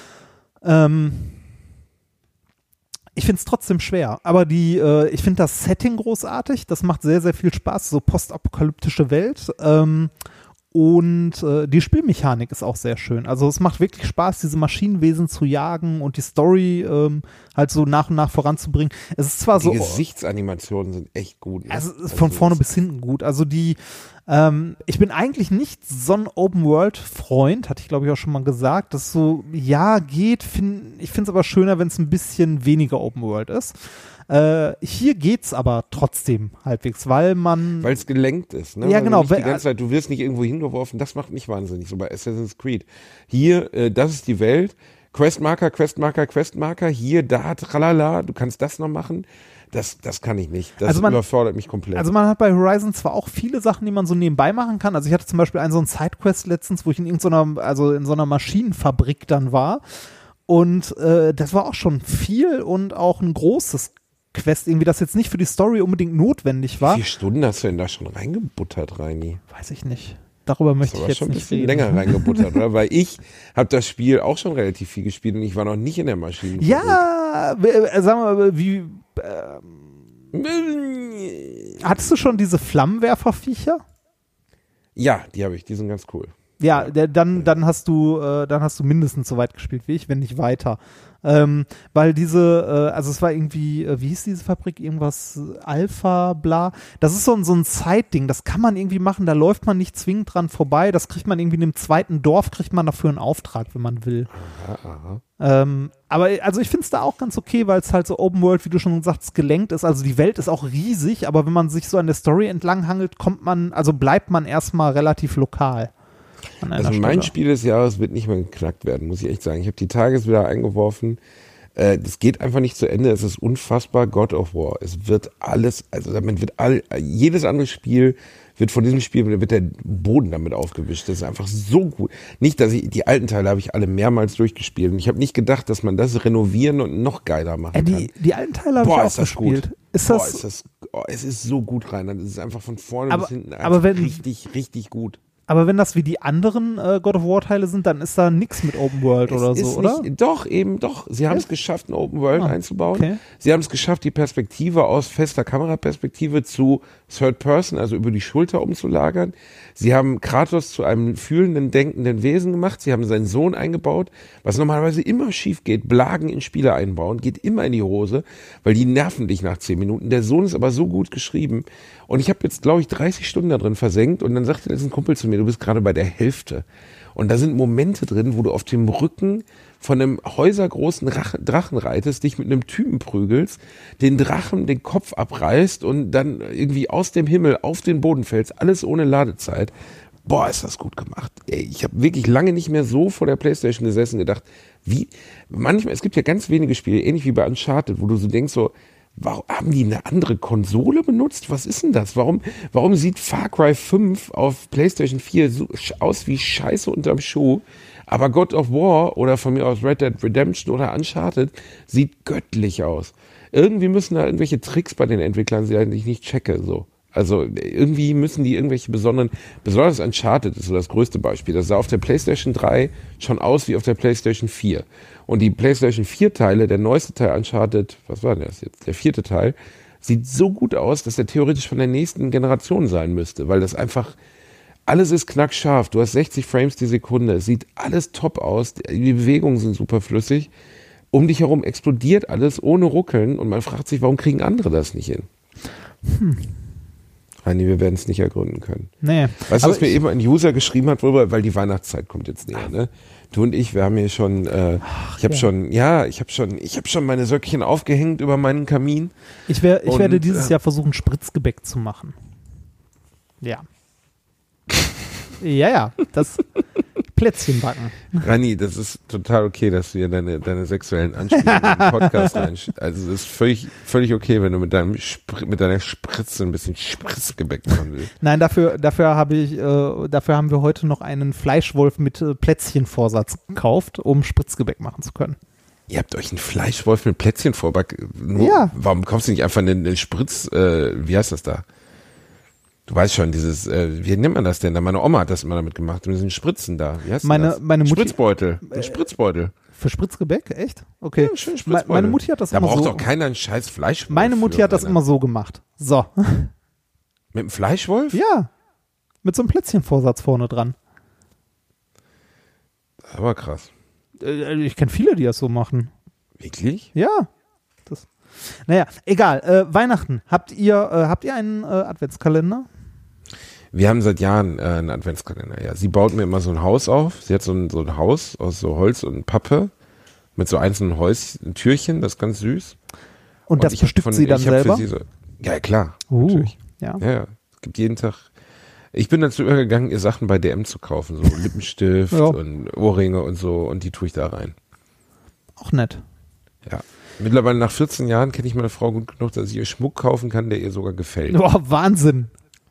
Ich finde es trotzdem schwer, aber ich finde das Setting großartig, das macht sehr, sehr viel Spaß, so postapokalyptische Welt und die Spielmechanik ist auch sehr schön, also es macht wirklich Spaß, diese Maschinenwesen zu jagen und die Story halt so nach und nach voranzubringen. Es ist zwar die Gesichtsanimationen sind echt gut. Ne? Also es ist von vorne bis hinten gut, also ich bin eigentlich nicht so ein Open-World-Freund, hatte ich glaube ich auch schon mal gesagt, das so, ja, geht, ich finde es aber schöner, wenn es ein bisschen weniger Open-World ist. Hier geht's aber trotzdem halbwegs, weil es gelenkt ist. Ne? Ja, genau. Die ganze Zeit, du wirst nicht irgendwo hingeworfen, das macht mich wahnsinnig, so bei Assassin's Creed. Hier, das ist die Welt, Questmarker, hier, da, tralala, du kannst das noch machen. Das kann ich nicht. Das überfordert mich komplett. Also man hat bei Horizon zwar auch viele Sachen, die man so nebenbei machen kann. Also ich hatte zum Beispiel so einen Sidequest letztens, wo ich in so einer Maschinenfabrik dann war. Und das war auch schon viel und auch ein großes Quest, irgendwie, das jetzt nicht für die Story unbedingt notwendig war. Wie viele Stunden hast du denn da schon reingebuttert, Reini? Weiß ich nicht. Darüber möchte ich jetzt schon nicht ein bisschen länger reingebuttert, oder? Weil ich habe das Spiel auch schon relativ viel gespielt und ich war noch nicht in der Maschine. Ja, sag mal, wie hattest du schon diese Flammenwerferviecher? Ja, die habe ich, die sind ganz cool. Ja, dann hast du mindestens so weit gespielt wie ich, wenn nicht weiter. Weil also es war irgendwie, wie hieß diese Fabrik? Irgendwas Alpha, bla. Das ist so ein Zeitding, das kann man irgendwie machen, da läuft man nicht zwingend dran vorbei, das kriegt man irgendwie in einem zweiten Dorf, kriegt man dafür einen Auftrag, wenn man will. Aha. Aber also ich finde es da auch ganz okay, weil es halt so Open World, wie du schon sagst, gelenkt ist. Also die Welt ist auch riesig, aber wenn man sich so an der Story entlang hangelt, bleibt man erstmal relativ lokal. Also mein Spiel des Jahres wird nicht mehr geknackt werden, muss ich echt sagen. Ich habe die Tages wieder eingeworfen. Das geht einfach nicht zu Ende. Es ist unfassbar. God of War. Es wird alles, also damit wird jedes andere Spiel von diesem Spiel wird der Boden damit aufgewischt. Das ist einfach so gut. Nicht, dass die alten Teile habe ich alle mehrmals durchgespielt. Und ich habe nicht gedacht, dass man das renovieren und noch geiler machen kann. Die alten Teile habe ich auch gespielt. Es ist so gut rein. Es ist einfach von vorne bis hinten richtig, richtig gut. Aber wenn das wie die anderen God of War Teile sind, dann ist da nichts mit Open World oder so, oder? Doch. Sie haben es geschafft, ein Open World einzubauen. Okay. Sie haben es geschafft, die Perspektive aus fester Kameraperspektive zu Third Person, also über die Schulter umzulagern. Sie haben Kratos zu einem fühlenden, denkenden Wesen gemacht. Sie haben seinen Sohn eingebaut, was normalerweise immer schief geht. Blagen in Spiele einbauen, geht immer in die Hose, weil die nerven dich nach 10 Minuten. Der Sohn ist aber so gut geschrieben. Und ich habe jetzt, glaube ich, 30 Stunden da drin versenkt und dann sagte ein Kumpel zu mir, du bist gerade bei der Hälfte. Und da sind Momente drin, wo du auf dem Rücken von einem häusergroßen Drachen reitest, dich mit einem Typen prügelst, den Drachen den Kopf abreißt und dann irgendwie aus dem Himmel auf den Boden fällst, alles ohne Ladezeit. Boah, ist das gut gemacht. Ey, ich habe wirklich lange nicht mehr so vor der Playstation gesessen und gedacht, manchmal, es gibt ja ganz wenige Spiele, ähnlich wie bei Uncharted, wo du so denkst so, warum haben die eine andere Konsole benutzt? Was ist denn das? Warum sieht Far Cry 5 auf PlayStation 4 so aus wie Scheiße unterm Schuh? Aber God of War oder von mir aus Red Dead Redemption oder Uncharted sieht göttlich aus. Irgendwie müssen da irgendwelche Tricks bei den Entwicklern sein, die ich nicht checke, so. Also irgendwie müssen die irgendwelche besonders Uncharted ist so das größte Beispiel. Das sah auf der PlayStation 3 schon aus wie auf der PlayStation 4. Und die PlayStation 4 Teile, der neueste Teil Uncharted, was war denn das jetzt? Der 4. Teil, sieht so gut aus, dass der theoretisch von der nächsten Generation sein müsste, weil das einfach, alles ist knackscharf. Du hast 60 Frames die Sekunde, es sieht alles top aus, die Bewegungen sind super flüssig. Um dich herum explodiert alles ohne Ruckeln und man fragt sich, warum kriegen andere das nicht hin? Heini, wir werden es nicht ergründen können. Nee. Weißt du, was mir eben ein User geschrieben hat, weil die Weihnachtszeit kommt jetzt näher, ne? Du und ich, wir haben hier schon, ich habe schon meine Söckchen aufgehängt über meinen Kamin. Ich werde dieses Jahr versuchen, Spritzgebäck zu machen. Ja. Ja, das Plätzchen backen. Rani, das ist total okay, dass du hier deine sexuellen Anspielungen im Podcast reinschießt. Also es ist völlig okay, wenn du mit deiner Spritze ein bisschen Spritzgebäck machen willst. Nein, dafür haben wir heute noch einen Fleischwolf mit Plätzchenvorsatz gekauft, um Spritzgebäck machen zu können. Ihr habt euch einen Fleischwolf mit Plätzchenvorsatz? Ja. Warum kaufst du nicht einfach eine Spritz, wie heißt das da? Du weißt schon, dieses, wie nennt man das denn da? Meine Oma hat das immer damit gemacht, mit diesen Spritzen da. Wie heißt meine Mutti, Spritzbeutel. Ein Spritzbeutel. Für Spritzgebäck? Echt? Okay. Ja, schön Spritzbeutel. Meine Mutti hat das immer so. Da braucht doch keiner einen scheiß Fleischwolf. Meine Mutti hat das immer so gemacht. So. Mit einem Fleischwolf? Ja. Mit so einem Plätzchenvorsatz vorne dran. Aber krass. Ich kenne viele, die das so machen. Wirklich? Ja. Naja, egal. Weihnachten. Habt ihr einen Adventskalender? Wir haben seit Jahren einen Adventskalender, ja. Sie baut mir immer so ein Haus auf. Sie hat so ein Haus aus so Holz und Pappe mit so einzelnen Türchen, das ist ganz süß. Und das bestückt sie dann selber? Ja, klar. Natürlich. Ja. Ja, es gibt jeden Tag. Ich bin dazu übergegangen, ihr Sachen bei DM zu kaufen, so Lippenstift und Ohrringe und so, und die tue ich da rein. Auch nett. Ja. Mittlerweile nach 14 Jahren kenne ich meine Frau gut genug, dass ich ihr Schmuck kaufen kann, der ihr sogar gefällt. Boah, Wahnsinn.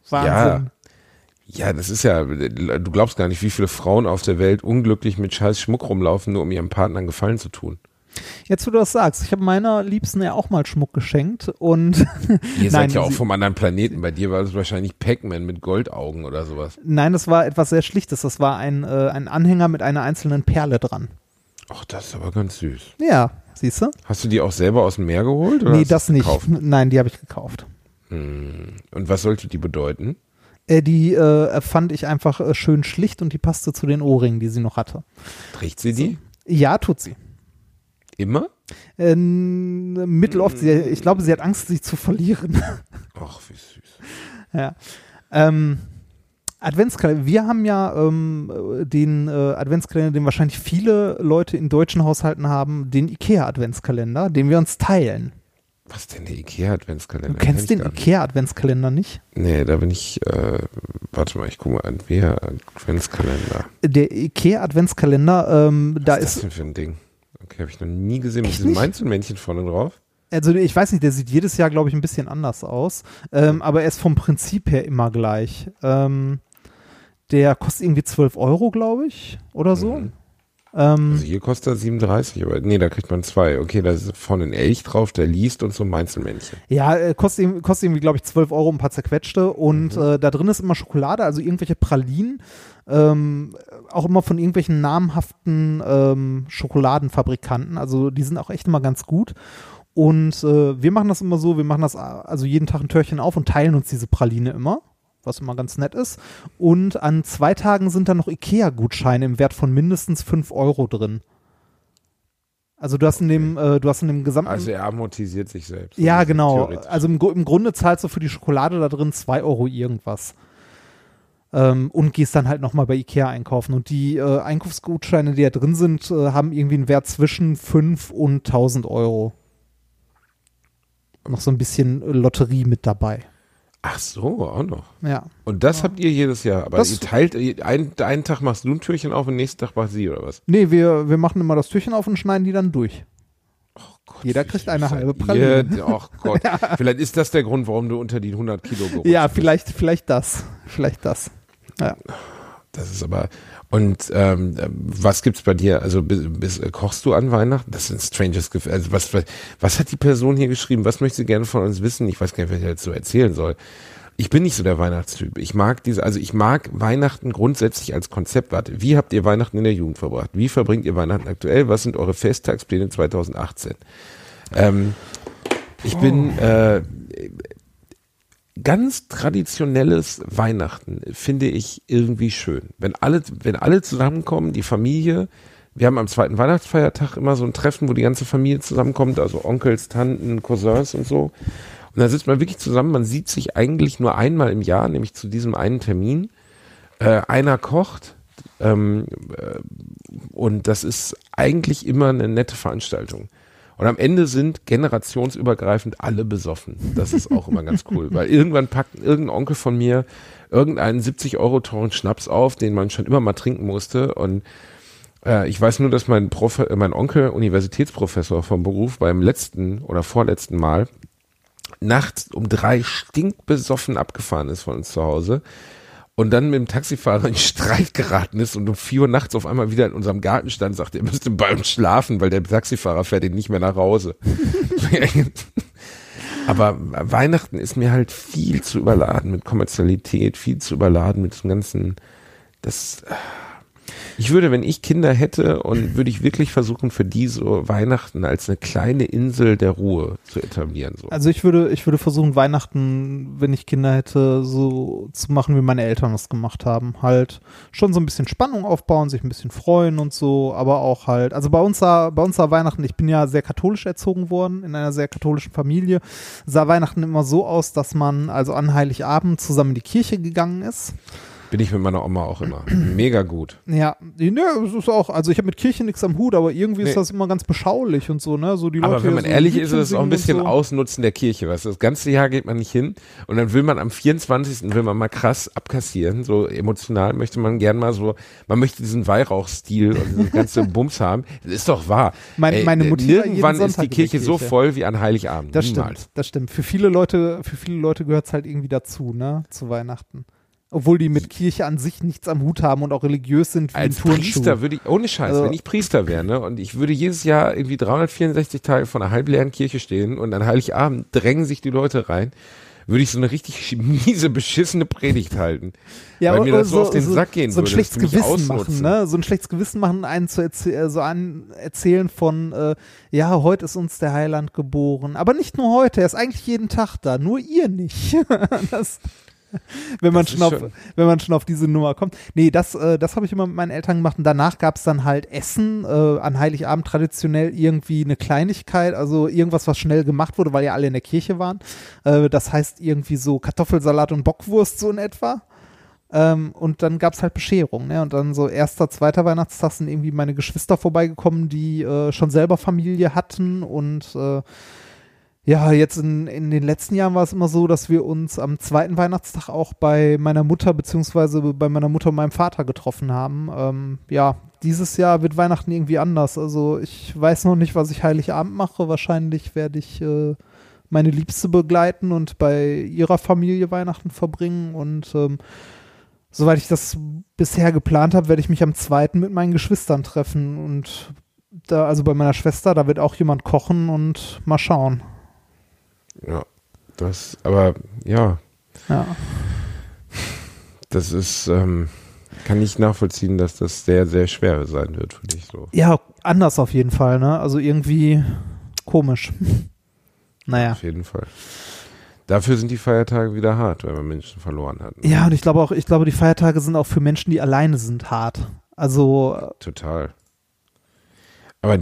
Ja, das ist ja, du glaubst gar nicht, wie viele Frauen auf der Welt unglücklich mit scheiß Schmuck rumlaufen, nur um ihrem Partner einen Gefallen zu tun. Jetzt, wo du das sagst, ich habe meiner Liebsten ja auch mal Schmuck geschenkt und ihr seid ja auch vom anderen Planeten. Bei dir war das wahrscheinlich Pac-Man mit Goldaugen oder sowas. Nein, das war etwas sehr Schlichtes. Das war ein Anhänger mit einer einzelnen Perle dran. Ach, das ist aber ganz süß. Ja, siehst du? Hast du die auch selber aus dem Meer geholt? Oder nee, das nicht. Nein, die habe ich gekauft. Und was sollte die bedeuten? Die fand ich einfach schön schlicht und die passte zu den Ohrringen, die sie noch hatte. Trägt sie die? Ja, tut sie. Immer? Mitteloft. Ich glaube, sie hat Angst, sich zu verlieren. Ach, wie süß. Ja. Adventskalender. Wir haben ja den Adventskalender, den wahrscheinlich viele Leute in deutschen Haushalten haben, den IKEA-Adventskalender, den wir uns teilen. Was ist denn der IKEA-Adventskalender? Du kennst den IKEA-Adventskalender nicht? Nee, da bin ich, warte mal, ich gucke mal, IKEA-Adventskalender. Der IKEA-Adventskalender, Was ist das denn für ein Ding? Okay, habe ich noch nie gesehen. Mit diesem Mainzelmännchen vorne drauf. Also ich weiß nicht, der sieht jedes Jahr, glaube ich, ein bisschen anders aus. Aber er ist vom Prinzip her immer gleich. Der kostet irgendwie 12 €, glaube ich, oder so. Also hier kostet er 37, aber nee, da kriegt man 2. Okay, da ist vorne ein Elch drauf, der liest und so ein Meinzelmännchen. Ja, kostet irgendwie, glaube ich, 12 Euro, ein paar zerquetschte. Und da drin ist immer Schokolade, also irgendwelche Pralinen. Auch immer von irgendwelchen namhaften Schokoladenfabrikanten. Also die sind auch echt immer ganz gut. Und wir machen das immer so, wir machen das also jeden Tag ein Törchen auf und teilen uns diese Praline immer, was immer ganz nett ist. Und an 2 Tagen sind dann noch IKEA-Gutscheine im Wert von mindestens 5 Euro drin. Also du hast in dem gesamten... Also er amortisiert sich selbst. Ja, genau. Also im Grunde zahlst du für die Schokolade da drin 2 Euro irgendwas. Und gehst dann halt nochmal bei IKEA einkaufen. Und die Einkaufsgutscheine, die da drin sind, haben irgendwie einen Wert zwischen 5 und 1.000 Euro. Noch so ein bisschen Lotterie mit dabei. Ach so, auch noch. Ja. Und das habt ihr jedes Jahr. Aber ihr teilt, einen Tag machst du ein Türchen auf und nächsten Tag macht sie, oder was? Nee, wir machen immer das Türchen auf und schneiden die dann durch. Oh Gott, jeder kriegt eine halbe Praline. Ach Gott. Ja. Vielleicht ist das der Grund, warum du unter die 100 Kilo gerutscht Ja, vielleicht das. Ja. Das ist aber... Und was gibt's bei dir? Also kochst du an Weihnachten? Das ist ein stranges Gefühl. Also was hat die Person hier geschrieben? Was möchte sie gerne von uns wissen? Ich weiß gar nicht, was ich jetzt so erzählen soll. Ich bin nicht so der Weihnachtstyp. Ich mag Weihnachten grundsätzlich als Konzept. Warte, wie habt ihr Weihnachten in der Jugend verbracht? Wie verbringt ihr Weihnachten aktuell? Was sind eure Festtagspläne 2018? Ich bin ganz traditionelles Weihnachten finde ich irgendwie schön. Wenn alle zusammenkommen, die Familie, wir haben am 2. Weihnachtsfeiertag immer so ein Treffen, wo die ganze Familie zusammenkommt, also Onkels, Tanten, Cousins und so. Und da sitzt man wirklich zusammen, man sieht sich eigentlich nur einmal im Jahr, nämlich zu diesem einen Termin. Einer kocht und das ist eigentlich immer eine nette Veranstaltung. Und am Ende sind generationsübergreifend alle besoffen. Das ist auch immer ganz cool, weil irgendwann packt irgendein Onkel von mir irgendeinen 70 Euro teuren Schnaps auf, den man schon immer mal trinken musste. Und ich weiß nur, dass mein Onkel, Universitätsprofessor vom Beruf, beim letzten oder vorletzten Mal nachts um 3 stinkbesoffen abgefahren ist von uns zu Hause. Und dann mit dem Taxifahrer in Streit geraten ist und um 4 Uhr nachts auf einmal wieder in unserem Garten stand und sagte, er müsste bei uns schlafen, weil der Taxifahrer fährt ihn nicht mehr nach Hause. Aber Weihnachten ist mir halt viel zu überladen mit Kommerzialität, viel zu überladen mit dem ganzen, ich würde, wenn ich Kinder hätte, und würde ich wirklich versuchen, für die so Weihnachten als eine kleine Insel der Ruhe zu etablieren. So. Also ich würde versuchen, Weihnachten, wenn ich Kinder hätte, so zu machen, wie meine Eltern das gemacht haben. Halt schon so ein bisschen Spannung aufbauen, sich ein bisschen freuen und so, aber auch halt, also bei uns sah Weihnachten, ich bin ja sehr katholisch erzogen worden, in einer sehr katholischen Familie, sah Weihnachten immer so aus, dass man also an Heiligabend zusammen in die Kirche gegangen ist. Bin ich mit meiner Oma auch immer. Mega gut. Ja, es ist auch, also ich habe mit Kirche nichts am Hut, aber irgendwie ist das immer ganz beschaulich und so, ne? So die Leute, aber wenn man so ehrlich ist, ist es auch ein bisschen so. Ausnutzen der Kirche, weißt du? Das ganze Jahr geht man nicht hin und dann will man am 24. will man mal krass abkassieren, so emotional möchte man gern mal so, man möchte diesen Weihrauchstil und diesen ganzen Bums haben. Das ist doch wahr. Meine Mutter nirgendwann ist die Kirche so voll wie an Heiligabend. Das stimmt. Für viele Leute gehört es halt irgendwie dazu, ne? Zu Weihnachten. Obwohl die mit Kirche an sich nichts am Hut haben und auch religiös sind wie als Priester würde ich, ohne Scheiß, also, wenn ich Priester wäre, ne, und ich würde jedes Jahr irgendwie 364 Tage vor einer halbleeren Kirche stehen und an Heiligabend drängen sich die Leute rein, würde ich so eine richtig miese, beschissene Predigt halten. Ja, weil mir das so auf den Sack gehen so ein würde. Schlechtes Gewissen machen, ne? So ein schlechtes Gewissen machen, einen zu erzählen von, ja, heute ist uns der Heiland geboren. Aber nicht nur heute, er ist eigentlich jeden Tag da, nur ihr nicht. Wenn man schon auf diese Nummer kommt. Nee, das habe ich immer mit meinen Eltern gemacht und danach gab es dann halt Essen, an Heiligabend traditionell irgendwie eine Kleinigkeit, also irgendwas, was schnell gemacht wurde, weil ja alle in der Kirche waren. Das heißt irgendwie so Kartoffelsalat und Bockwurst so in etwa. Und dann gab es halt Bescherung, ne? Und dann so 1., 2. Weihnachtstag sind irgendwie meine Geschwister vorbeigekommen, die schon selber Familie hatten und ja, jetzt in den letzten Jahren war es immer so, dass wir uns am 2. Weihnachtstag auch bei meiner Mutter beziehungsweise bei meiner Mutter und meinem Vater getroffen haben. Ja, dieses Jahr wird Weihnachten irgendwie anders. Also ich weiß noch nicht, was ich Heiligabend mache. Wahrscheinlich werde ich meine Liebste begleiten und bei ihrer Familie Weihnachten verbringen und soweit ich das bisher geplant habe, werde ich mich am 2. mit meinen Geschwistern treffen und da, also bei meiner Schwester, da wird auch jemand kochen und mal schauen. Ja, aber ja. Ja. Das ist, kann ich nachvollziehen, dass das sehr, sehr schwer sein wird für dich so. Ja, anders auf jeden Fall, ne? Also irgendwie komisch. Naja. Auf jeden Fall. Dafür sind die Feiertage wieder hart, wenn man Menschen verloren hat. Ne? Ja, und ich glaube, die Feiertage sind auch für Menschen, die alleine sind, hart. Also. Total. Aber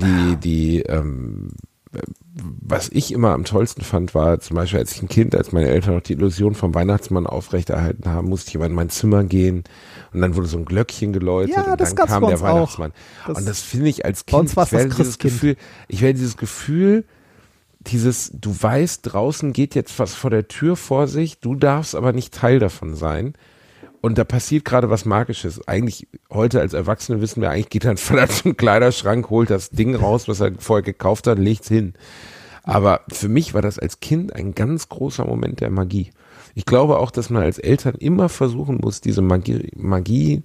was ich immer am tollsten fand, war zum Beispiel als ich ein Kind, als meine Eltern noch die Illusion vom Weihnachtsmann aufrechterhalten haben, musste ich immer in mein Zimmer gehen und dann wurde so ein Glöckchen geläutet und dann kam der Weihnachtsmann. Und das finde ich als Kind, ich werde dieses Gefühl, du weißt, draußen geht jetzt was vor der Tür vor sich, du darfst aber nicht Teil davon sein. Und da passiert gerade was Magisches. Eigentlich heute als Erwachsene wissen wir, eigentlich geht ein Vater zum Kleiderschrank, holt das Ding raus, was er vorher gekauft hat, legt's hin. Aber für mich war das als Kind ein ganz großer Moment der Magie. Ich glaube auch, dass man als Eltern immer versuchen muss, diese Magie,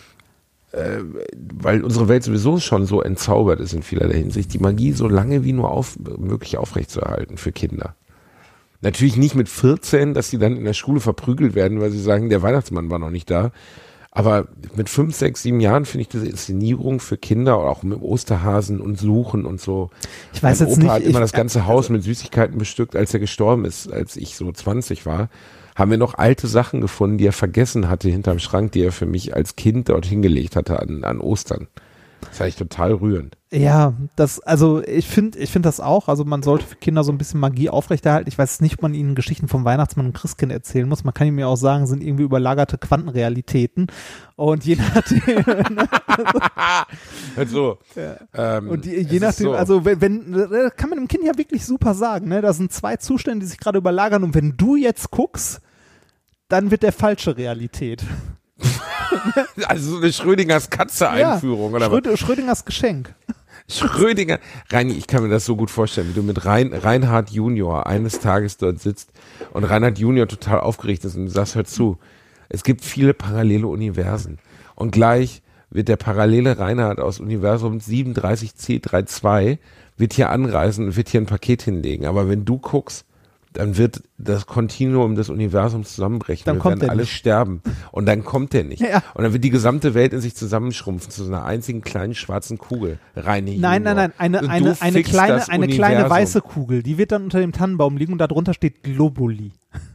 weil unsere Welt sowieso schon so entzaubert ist in vielerlei Hinsicht, die Magie so lange wie nur möglich aufrechtzuerhalten für Kinder. Natürlich nicht mit 14, dass sie dann in der Schule verprügelt werden, weil sie sagen, der Weihnachtsmann war noch nicht da. Aber mit 5, 6, 7 Jahren finde ich diese Inszenierung für Kinder, auch mit Osterhasen und Suchen und so. Ich weiß mein jetzt Opa nicht. Hat immer das ganze Haus mit Süßigkeiten bestückt, als er gestorben ist, als ich so 20 war. Haben wir noch alte Sachen gefunden, die er vergessen hatte hinterm Schrank, die er für mich als Kind dort hingelegt hatte an Ostern. Das fand ich total rührend. Ja, ich finde das auch. Also man sollte für Kinder so ein bisschen Magie aufrechterhalten. Ich weiß nicht, ob man ihnen Geschichten vom Weihnachtsmann und Christkind erzählen muss. Man kann ihnen ja auch sagen, sind irgendwie überlagerte Quantenrealitäten. Und je nachdem. Also, ja. Und je nachdem, so. Also wenn kann man dem Kind ja wirklich super sagen, ne? Da sind 2 Zustände, die sich gerade überlagern. Und wenn du jetzt guckst, dann wird der falsche Realität. Also so eine Schrödingers Katze-Einführung, oder was? Schrödingers Geschenk. Reini, ich kann mir das so gut vorstellen, wie du mit Reinhard Junior eines Tages dort sitzt und Reinhard Junior total aufgeregt ist und du sagst, hör zu, es gibt viele parallele Universen und gleich wird der parallele Reinhard aus Universum 37C32 wird hier anreisen und wird hier ein Paket hinlegen, aber wenn du guckst, dann wird das Kontinuum des Universums zusammenbrechen. Dann wir werden alle sterben. Und dann kommt der nicht. Ja. Und dann wird die gesamte Welt in sich zusammenschrumpfen zu so einer einzigen kleinen schwarzen Kugel. Nein. Eine kleine weiße Kugel. Die wird dann unter dem Tannenbaum liegen und darunter steht Globuli.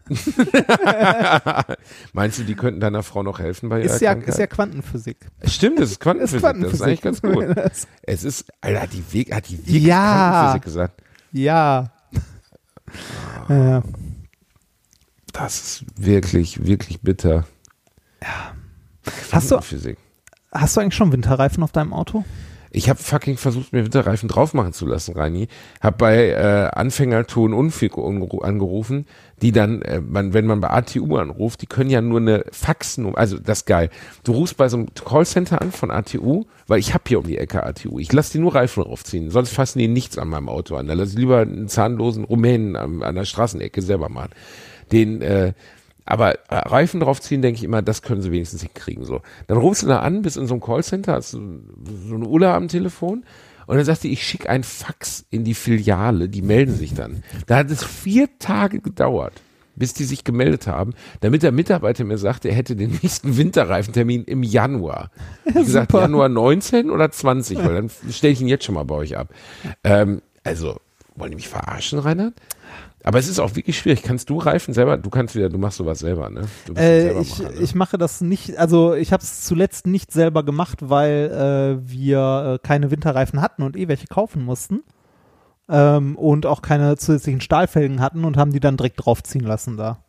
Meinst du, die könnten deiner Frau noch helfen bei ihrer Krankheit? Ist ja Quantenphysik. Stimmt, das ist Quantenphysik. Das ist eigentlich ganz gut. Es ist, Alter, hat die wirklich Quantenphysik gesagt? Ja. Ja. Das ist wirklich, wirklich bitter. Ja. Hast du eigentlich schon Winterreifen auf deinem Auto? Ich habe fucking versucht, mir Winterreifen drauf machen zu lassen, Reini. Hab bei Anfängerton Unfug angerufen, die dann, wenn man bei ATU anruft, die können ja nur eine Faxnummer, also das ist geil. Du rufst bei so einem Callcenter an von ATU, weil ich habe hier um die Ecke ATU. Ich lasse die nur Reifen draufziehen, sonst fassen die nichts an meinem Auto an. Da lasse ich lieber einen zahnlosen Rumänen an der Straßenecke selber machen. Aber Reifen draufziehen, denke ich immer, das können sie wenigstens hinkriegen. So. Dann rufst du da an, bist in so einem Callcenter, hast so eine Ulla am Telefon und dann sagst du, ich schicke ein Fax in die Filiale, die melden sich dann. Da hat es 4 Tage gedauert, bis die sich gemeldet haben, damit der Mitarbeiter mir sagte, er hätte den nächsten Winterreifentermin im Januar. Ich habe gesagt, Januar 19 oder 20, weil dann stelle ich ihn jetzt schon mal bei euch ab. Also, wollen die mich verarschen, Reinhard? Aber es ist auch wirklich schwierig. Kannst du Reifen selber? Du machst sowas selber, ne? Du bist selber Macher, ne? Ich mache das nicht, also ich habe es zuletzt nicht selber gemacht, weil wir keine Winterreifen hatten und welche kaufen mussten und auch keine zusätzlichen Stahlfelgen hatten und haben die dann direkt draufziehen lassen da.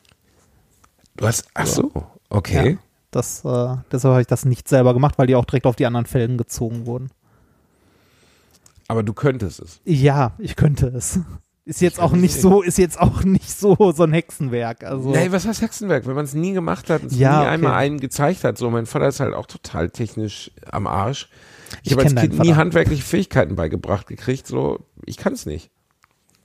Ach so, okay. Ja, deshalb habe ich das nicht selber gemacht, weil die auch direkt auf die anderen Felgen gezogen wurden. Aber du könntest es. Ja, ich könnte es. Ist jetzt auch nicht so ein Hexenwerk. Also. Nee, was heißt Hexenwerk? Wenn man es nie gemacht hat und es nie einmal einen gezeigt hat. So, mein Vater ist halt auch total technisch am Arsch. Ich habe als Kind nie handwerkliche Fähigkeiten beigebracht gekriegt. So, ich kann es nicht.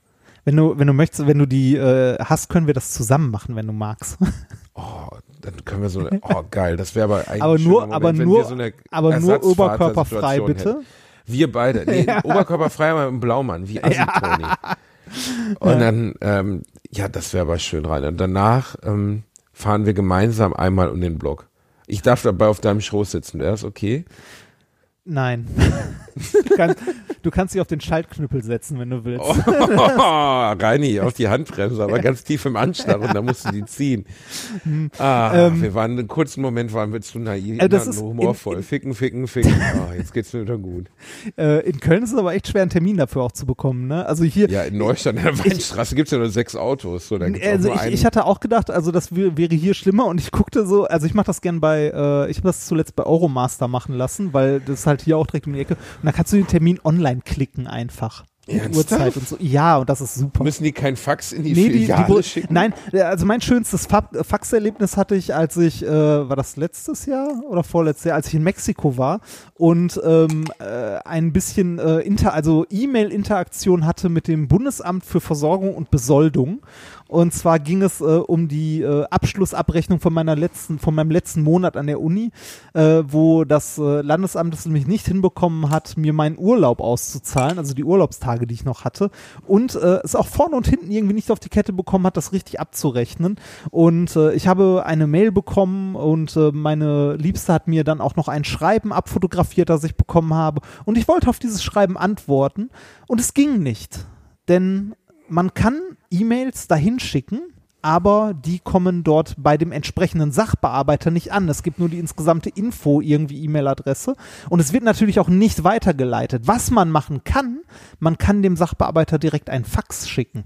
Wenn du möchtest, wenn du die hast, können wir das zusammen machen, wenn du magst. Oh, dann können wir so geil, das wäre aber eigentlich wenn wir so eine nur oberkörperfrei, bitte. Hätten. Wir beide, oberkörperfrei, aber im Blaumann, wie Assi-Toni. Und dann, das wäre aber schön, Rainer. Und danach fahren wir gemeinsam einmal um den Block. Ich darf dabei auf deinem Schoß sitzen, wäre das okay? Nein. Du kannst dich auf den Schaltknüppel setzen, wenn du willst. Reini, auf die Handbremse, aber ganz tief im Anschlag und da musst du die ziehen. Wir waren einen kurzen Moment zu naiv, humorvoll. Ficken. Jetzt geht's mir wieder gut. In Köln ist es aber echt schwer, einen Termin dafür auch zu bekommen, ne? Also hier. Ja, in Neustadt, in der Weinstraße gibt's ja nur 6 Autos. So, ich hatte auch gedacht, also das wäre hier schlimmer und ich guckte so, also ich mache das gern ich habe das zuletzt bei Euromaster machen lassen, weil das ist halt hier auch direkt um die Ecke. Und dann kannst du den Termin online klicken einfach. Uhrzeit und so. Ja, und das ist super. Müssen die kein Fax in die Filiale schicken? Nein, also mein schönstes Faxerlebnis hatte ich, als ich, war das letztes Jahr oder vorletztes Jahr, als ich in Mexiko war und ein bisschen E-Mail-Interaktion hatte mit dem Bundesamt für Versorgung und Besoldung. Und zwar ging es um die Abschlussabrechnung von meinem letzten Monat an der Uni, wo das Landesamt es nämlich nicht hinbekommen hat, mir meinen Urlaub auszuzahlen, also die Urlaubstage, die ich noch hatte, und es auch vorne und hinten irgendwie nicht auf die Kette bekommen hat, das richtig abzurechnen. Und ich habe eine Mail bekommen und meine Liebste hat mir dann auch noch ein Schreiben abfotografiert, das ich bekommen habe. Und ich wollte auf dieses Schreiben antworten und es ging nicht, denn man kann E-Mails dahin schicken, aber die kommen dort bei dem entsprechenden Sachbearbeiter nicht an. Es gibt nur die insgesamte Info, irgendwie E-Mail-Adresse und es wird natürlich auch nicht weitergeleitet. Was man machen kann, man kann dem Sachbearbeiter direkt ein Fax schicken.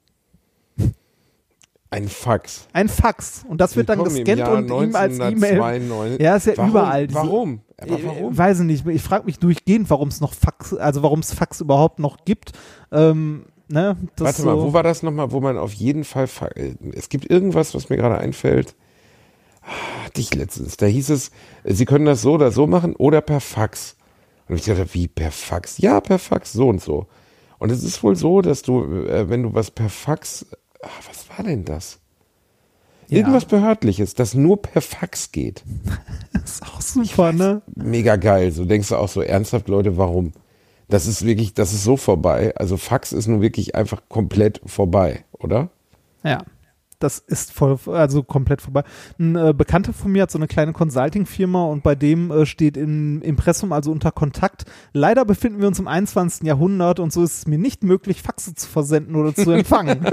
Ein Fax? Ein Fax. Und das wird dann gescannt und ihm als E-Mail. Ja, ist ja warum? Überall. Warum? Warum? Weiß ich nicht. Ich frage mich durchgehend, warum es Fax überhaupt noch gibt. Warte mal, wo war das nochmal, wo man auf jeden Fall, es gibt irgendwas, was mir gerade einfällt, dich letztens, da hieß es, Sie können das so oder so machen oder per Fax. Und ich dachte, wie per Fax? Ja, per Fax, so und so. Und es ist wohl so, dass du, wenn du was per Fax, was war denn das? Ja. Irgendwas Behördliches, das nur per Fax geht. Das ist auch super, ne? Mega geil, so denkst du auch so ernsthaft, Leute, warum? Das ist so vorbei. Also Fax ist nun wirklich einfach komplett vorbei, oder? Ja, das ist komplett vorbei. Ein Bekannter von mir hat so eine kleine Consulting-Firma und bei dem steht im Impressum, also unter Kontakt, leider befinden wir uns im 21. Jahrhundert und so ist es mir nicht möglich, Faxe zu versenden oder zu empfangen.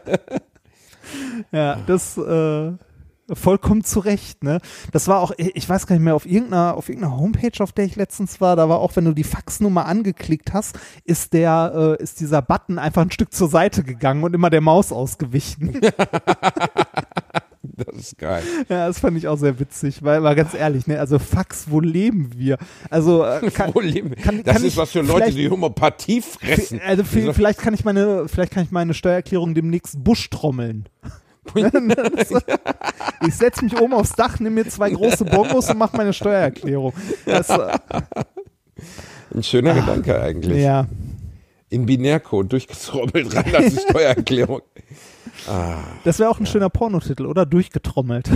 Ja, das vollkommen zu Recht, ne? Das war auch, ich weiß gar nicht mehr, auf irgendeiner Homepage, auf der ich letztens war, da war auch, wenn du die Faxnummer angeklickt hast, ist dieser Button einfach ein Stück zur Seite gegangen und immer der Maus ausgewichen. Das ist geil. Ja, das fand ich auch sehr witzig, weil, mal ganz ehrlich, ne, also Fax, wo leben wir? Also, wo leben wir? Das ist was für Leute, die Homöopathie fressen. Also, vielleicht kann ich meine Steuererklärung demnächst Busch trommeln. Ich setze mich oben aufs Dach, nehme mir 2 große Bongos und mache meine Steuererklärung. Ein schöner Gedanke eigentlich. Ja. In Binärcode durchgetrommelt rein als Steuererklärung. Das wäre auch ein schöner Pornotitel, oder? Durchgetrommelt.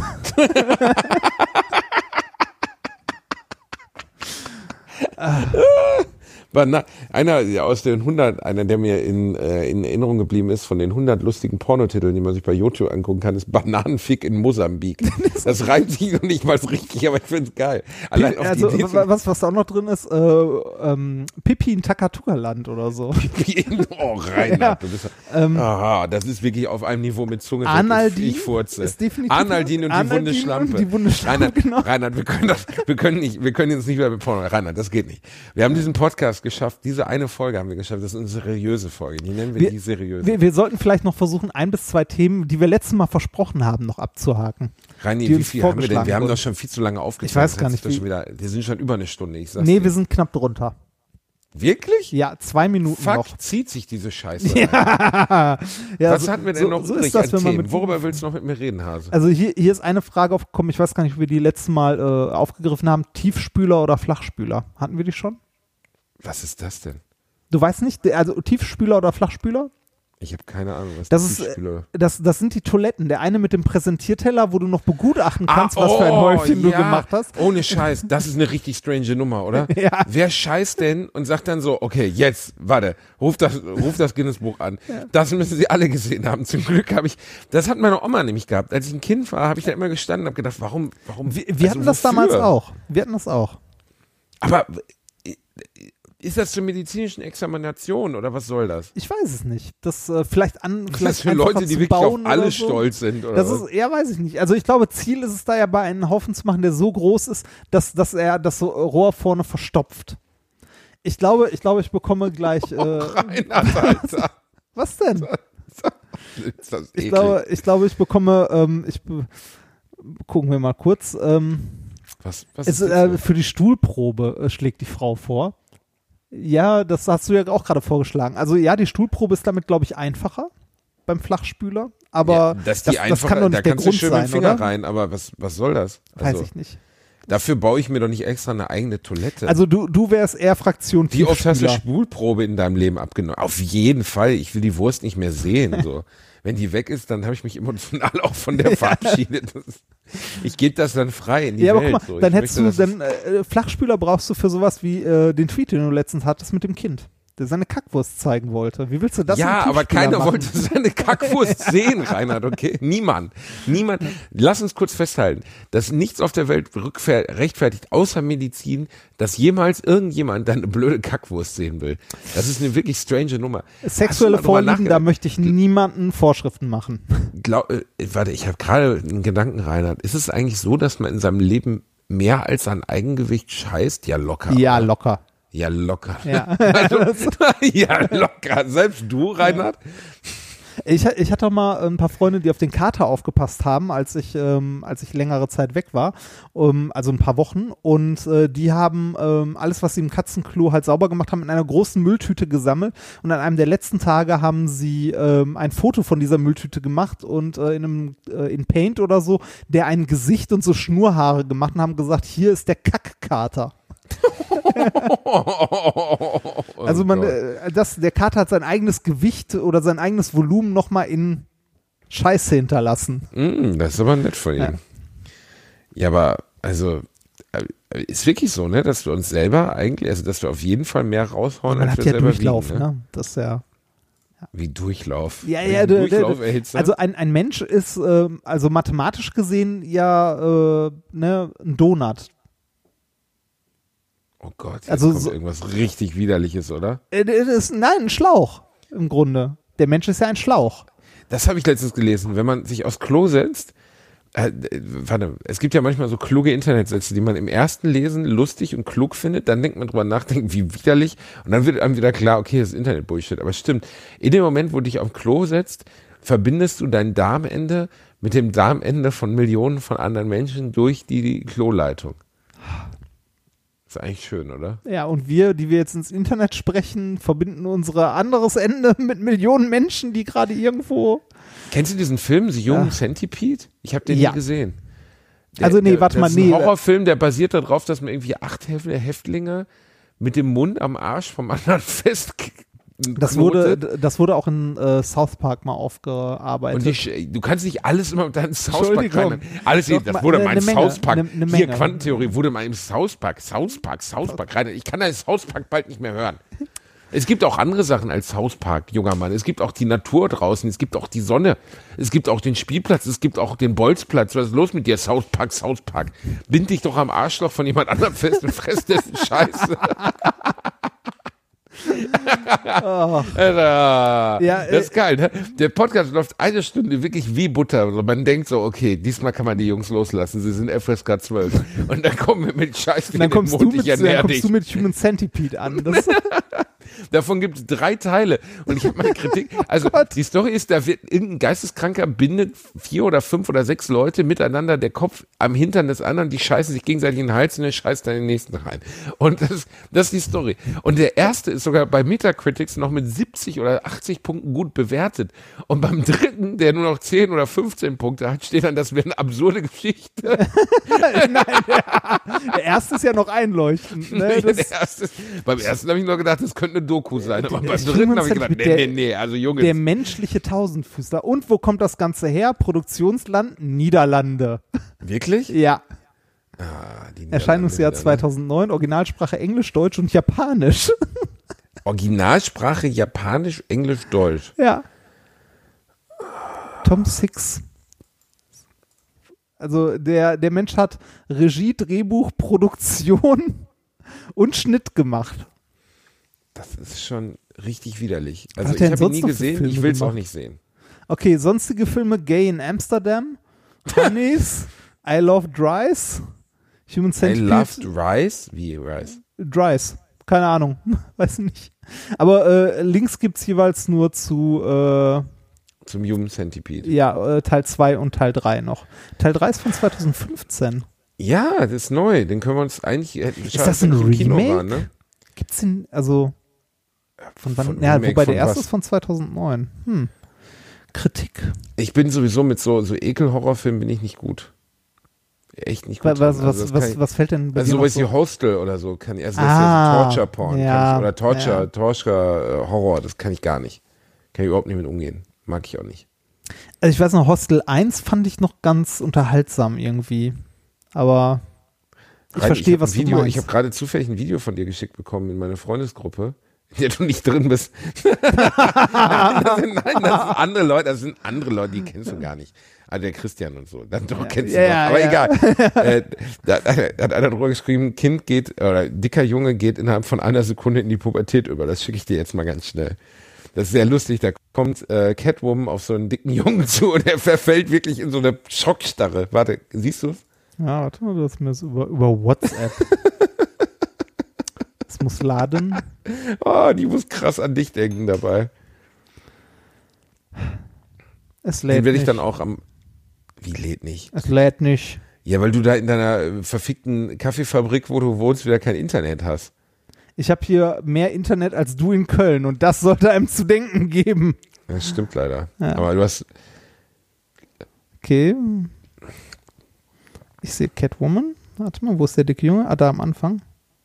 Einer aus den 100, einer, der mir in Erinnerung geblieben ist, von den 100 lustigen Pornotiteln, die man sich bei YouTube angucken kann, ist Bananenfick in Mosambik. Das reimt sich noch nicht mal so richtig, aber ich finde es geil. Allein auf also, die Idee was da auch noch drin ist, Pipi in Takatuka-Land oder so. Pipi in, Reinhard, ja. Das ist wirklich auf einem Niveau mit Zunge. Arnaldin ich furze. Ist definitiv Arnaldin und die wunde Schlampe. Reinhard, genau. Reinhard, wir können jetzt nicht mehr mit Porno. Reinhard, das geht nicht. Wir haben diesen Podcast geschafft, diese eine Folge haben wir geschafft, das ist eine seriöse Folge, die nennen wir die seriöse. Wir sollten vielleicht noch versuchen, 1 bis 2 Themen, die wir letztes Mal versprochen haben, noch abzuhaken. Reini, wie viel haben wir denn? Wir haben doch schon viel zu lange aufgezeichnet. Ich weiß gar nicht. Wir sind schon über eine Stunde, ich sag's dir. Wir sind knapp drunter. Wirklich? Ja, 2 Minuten noch. Zieht sich diese Scheiße. Ja. Was hatten wir denn noch übrig ist das, an Themen? Worüber willst du noch mit mir reden, Hase? Also hier ist eine Frage aufgekommen, ich weiß gar nicht, ob wir die letzte Mal aufgegriffen haben. Tiefspüler oder Flachspüler? Hatten wir die schon? Was ist das denn? Du weißt nicht, also Tiefspüler oder Flachspüler? Ich habe keine Ahnung, was Das sind die Toiletten. Der eine mit dem Präsentierteller, wo du noch begutachten kannst, was für ein Häufchen du gemacht hast. Ohne Scheiß, das ist eine richtig strange Nummer, oder? Ja. Wer scheißt denn und sagt dann so, okay, jetzt, warte, ruf das Guinness-Buch an. Ja. Das müssen Sie alle gesehen haben. Zum Glück das hat meine Oma nämlich gehabt. Als ich ein Kind war, habe ich da immer gestanden und habe gedacht, warum? Wir hatten das damals auch. Aber ist das zur medizinischen Examination oder was soll das? Ich weiß es nicht. Das vielleicht für Leute, die wirklich auf alles stolz sind oder was? Weiß ich nicht. Also ich glaube, Ziel ist es da ja bei einem Haufen zu machen, der so groß ist, dass er das so Rohr vorne verstopft. Ich glaube, ich bekomme gleich. Reinhard, Alter. Was denn? Ist das ich glaube, ich bekomme. Gucken wir mal kurz. Was ist für die Stuhlprobe schlägt die Frau vor. Ja, das hast du ja auch gerade vorgeschlagen. Also ja, die Stuhlprobe ist damit, glaube ich, einfacher beim Flachspüler. Aber das kann doch nicht der Grund sein, mit dem Finger rein. Aber was soll das? Weiß ich nicht. Dafür baue ich mir doch nicht extra eine eigene Toilette. Also du wärst eher Fraktion Wie oft hast du Spulprobe in deinem Leben abgenommen? Auf jeden Fall. Ich will die Wurst nicht mehr sehen. So. Wenn die weg ist, dann habe ich mich emotional auch von der verabschiedet. Ich gebe das dann frei in die Welt. Aber guck mal, dann hättest du, Flachspüler brauchst du für sowas wie den Tweet, den du letztens hattest mit dem Kind, der seine Kackwurst zeigen wollte. Wie willst du das Ja, aber keiner wollte seine Kackwurst sehen, Reinhard, okay? Niemand. Lass uns kurz festhalten, dass nichts auf der Welt rechtfertigt, außer Medizin, dass jemals irgendjemand deine blöde Kackwurst sehen will. Das ist eine wirklich strange Nummer. Sexuelle Vorlieben, da möchte ich niemanden Vorschriften machen. Warte, ich habe gerade einen Gedanken, Reinhard. Ist es eigentlich so, dass man in seinem Leben mehr als an Eigengewicht scheißt? Ja, locker. Ja, locker. Ja, locker. Ja, ja locker. Selbst du, Reinhard? Ich hatte mal ein paar Freunde, die auf den Kater aufgepasst haben, als ich längere Zeit weg war, also ein paar Wochen, und die haben alles, was sie im Katzenklo halt sauber gemacht haben, in einer großen Mülltüte gesammelt, und an einem der letzten Tage haben sie ein Foto von dieser Mülltüte gemacht und in Paint oder so, der ein Gesicht und so Schnurhaare gemacht und haben gesagt, hier ist der Kackkater. Also der Kater hat sein eigenes Gewicht oder sein eigenes Volumen nochmal in Scheiße hinterlassen. Das ist aber nett von ihm. Ja, aber also ist wirklich so, ne, dass wir uns selber eigentlich, also dass wir auf jeden Fall mehr raushauen, als wir ja selber Durchlauf, wiegen, ne? Das ist ja. Wie Durchlauf? Ja, Durchlauf erhitzt, also ein Mensch ist also mathematisch gesehen ja ein Donut. Oh Gott, jetzt also kommt irgendwas richtig Widerliches, oder? Nein, ein Schlauch im Grunde. Der Mensch ist ja ein Schlauch. Das habe ich letztens gelesen. Wenn man sich aufs Klo setzt, es gibt ja manchmal so kluge Internetsätze, die man im ersten Lesen lustig und klug findet, dann denkt man drüber nachdenken, wie widerlich, und dann wird einem wieder klar, okay, das ist Internet-Bullshit. Aber es stimmt, in dem Moment, wo du dich aufs Klo setzt, verbindest du dein Darmende mit dem Darmende von Millionen von anderen Menschen durch die Kloleitung. Ist eigentlich schön, oder? Ja, und wir, die wir jetzt ins Internet sprechen, verbinden unser anderes Ende mit Millionen Menschen, die gerade irgendwo... Kennst du diesen Film, The Human Centipede? Ich habe den nie gesehen. Das ist ein Horrorfilm, der basiert darauf, dass man irgendwie 8 Häftlinge mit dem Mund am Arsch vom anderen fest Das wurde auch in South Park mal aufgearbeitet. Und du kannst nicht alles immer mit deinem South Park rein. Das wurde mal im South Park. Hier, Quantentheorie wurde mal im South Park rein. Ich kann das South Park bald nicht mehr hören. Es gibt auch andere Sachen als South Park, junger Mann. Es gibt auch die Natur draußen, es gibt auch die Sonne, es gibt auch den Spielplatz, es gibt auch den Bolzplatz. Was ist los mit dir, South Park? Bind dich doch am Arschloch von jemand anderem fest und fress dessen Scheiße. Alter, das ist geil, ne? Der Podcast läuft 1 Stunde wirklich wie Butter. Also man denkt so, okay, diesmal kann man die Jungs loslassen, sie sind FSK 12. Und dann kommen wir mit Scheiß wie dann kommst du mit Human Centipede an. Davon gibt es 3 Teile. Und ich habe meine Kritik. Also die Story ist, da wird irgendein Geisteskranker bindet 4 oder 5 oder 6 Leute miteinander, der Kopf am Hintern des anderen, die scheißen sich gegenseitig in den Hals und der scheißt dann den nächsten rein. Und das ist die Story. Und der erste ist sogar bei Metacritics noch mit 70 oder 80 Punkten gut bewertet. Und beim dritten, der nur noch 10 oder 15 Punkte hat, steht dann, das wäre eine absurde Geschichte. Nein, der erste ist ja noch einleuchtend. Ne? Beim ersten habe ich nur gedacht, das könnte eine Sudoku sein. Aber beim dritten habe ich gedacht, nee, also Junge. Der menschliche Tausendfüßler. Und wo kommt das Ganze her? Produktionsland Niederlande. Wirklich? Ja. Die Erscheinungsjahr 2009, Originalsprache Englisch, Deutsch und Japanisch. Originalsprache Japanisch, Englisch, Deutsch. Ja. Tom Six. Also der Mensch hat Regie, Drehbuch, Produktion und Schnitt gemacht. Das ist schon richtig widerlich. Also ich habe ihn nie gesehen, ich will es auch nicht sehen. Okay, sonstige Filme: Gay in Amsterdam, Honeys, I Love Dries, Human Centipede. I Loved Rice? Wie Rice? Dries, keine Ahnung, weiß nicht. Aber Links gibt es jeweils nur zum Human Centipede. Ja, Teil 2 und Teil 3 noch. Teil 3 ist von 2015. Ja, das ist neu. Den können wir uns eigentlich... Ist das ein Remake? War, ne? Gibt's den, also... Von wann? Ja, wobei der erste ist von 2009. Kritik. Ich bin sowieso mit so Ekel-Horrorfilmen bin ich nicht gut. Echt nicht gut. Was fällt denn bei dir sowas wie Hostel oder so kann ich, also das ist ja so Torture-Porn oder Torture-Horror, das kann ich gar nicht. Kann ich überhaupt nicht mit umgehen. Mag ich auch nicht. Also ich weiß noch, Hostel 1 fand ich noch ganz unterhaltsam irgendwie. Aber ich verstehe, was du meinst. Ich habe gerade zufällig ein Video von dir geschickt bekommen in meine Freundesgruppe, in der du nicht drin bist. Das sind andere Leute, die kennst du gar nicht. Also der Christian und so. Dann doch kennst du doch. Aber egal. Da hat einer drüber geschrieben, dicker Junge geht innerhalb von einer Sekunde in die Pubertät über. Das schicke ich dir jetzt mal ganz schnell. Das ist sehr lustig. Da kommt Catwoman auf so einen dicken Jungen zu und er verfällt wirklich in so eine Schockstarre. Warte, siehst du es? Ja, warte mal, das ist mir so über WhatsApp. Es muss laden. Oh, die muss krass an dich denken dabei. Es lädt Den will ich nicht. dann auch am... Wie lädt nicht? Es lädt nicht. Ja, weil du da in deiner verfickten Kaffeefabrik, wo du wohnst, wieder kein Internet hast. Ich habe hier mehr Internet als du in Köln und das sollte einem zu denken geben. Das stimmt leider. Ja. Aber du hast... Okay. Ich sehe Catwoman. Warte mal, wo ist der dicke Junge? Da am Anfang.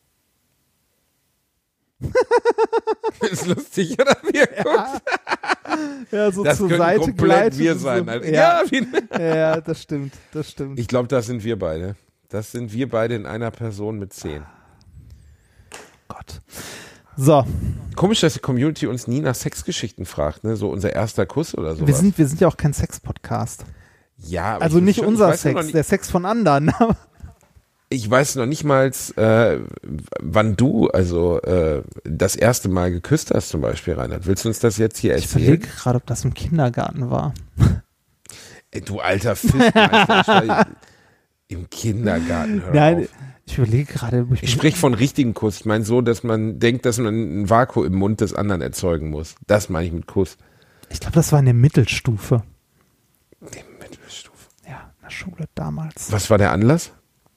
Ist lustig, oder? Wie er guckt. Ja, so das zur können Seite komplett gleitet. wir sein. So. Alter. Ja, das stimmt. Ich glaube, das sind wir beide. Das sind wir beide in einer Person mit 10. Gott. So. Komisch, dass die Community uns nie nach Sexgeschichten fragt, ne? So unser erster Kuss oder sowas. Wir sind ja auch kein Sex-Podcast. Ja, aber also nicht unser Sex, der Sex von anderen. Ich weiß noch nicht mal, wann du das erste Mal geküsst hast zum Beispiel, Reinhard. Willst du uns das jetzt hier erzählen? Ich überlege gerade, ob das im Kindergarten war. Ey, du alter Fistmeister. Im Kindergarten, hör auf. Ich überlege gerade. Ich sprich von richtigen Kuss. Ich meine so, dass man denkt, dass man ein Vakuum im Mund des anderen erzeugen muss. Das meine ich mit Kuss. Ich glaube, das war in der Mittelstufe. Die Mittelstufe? Ja, in der Schule damals. Was war der Anlass?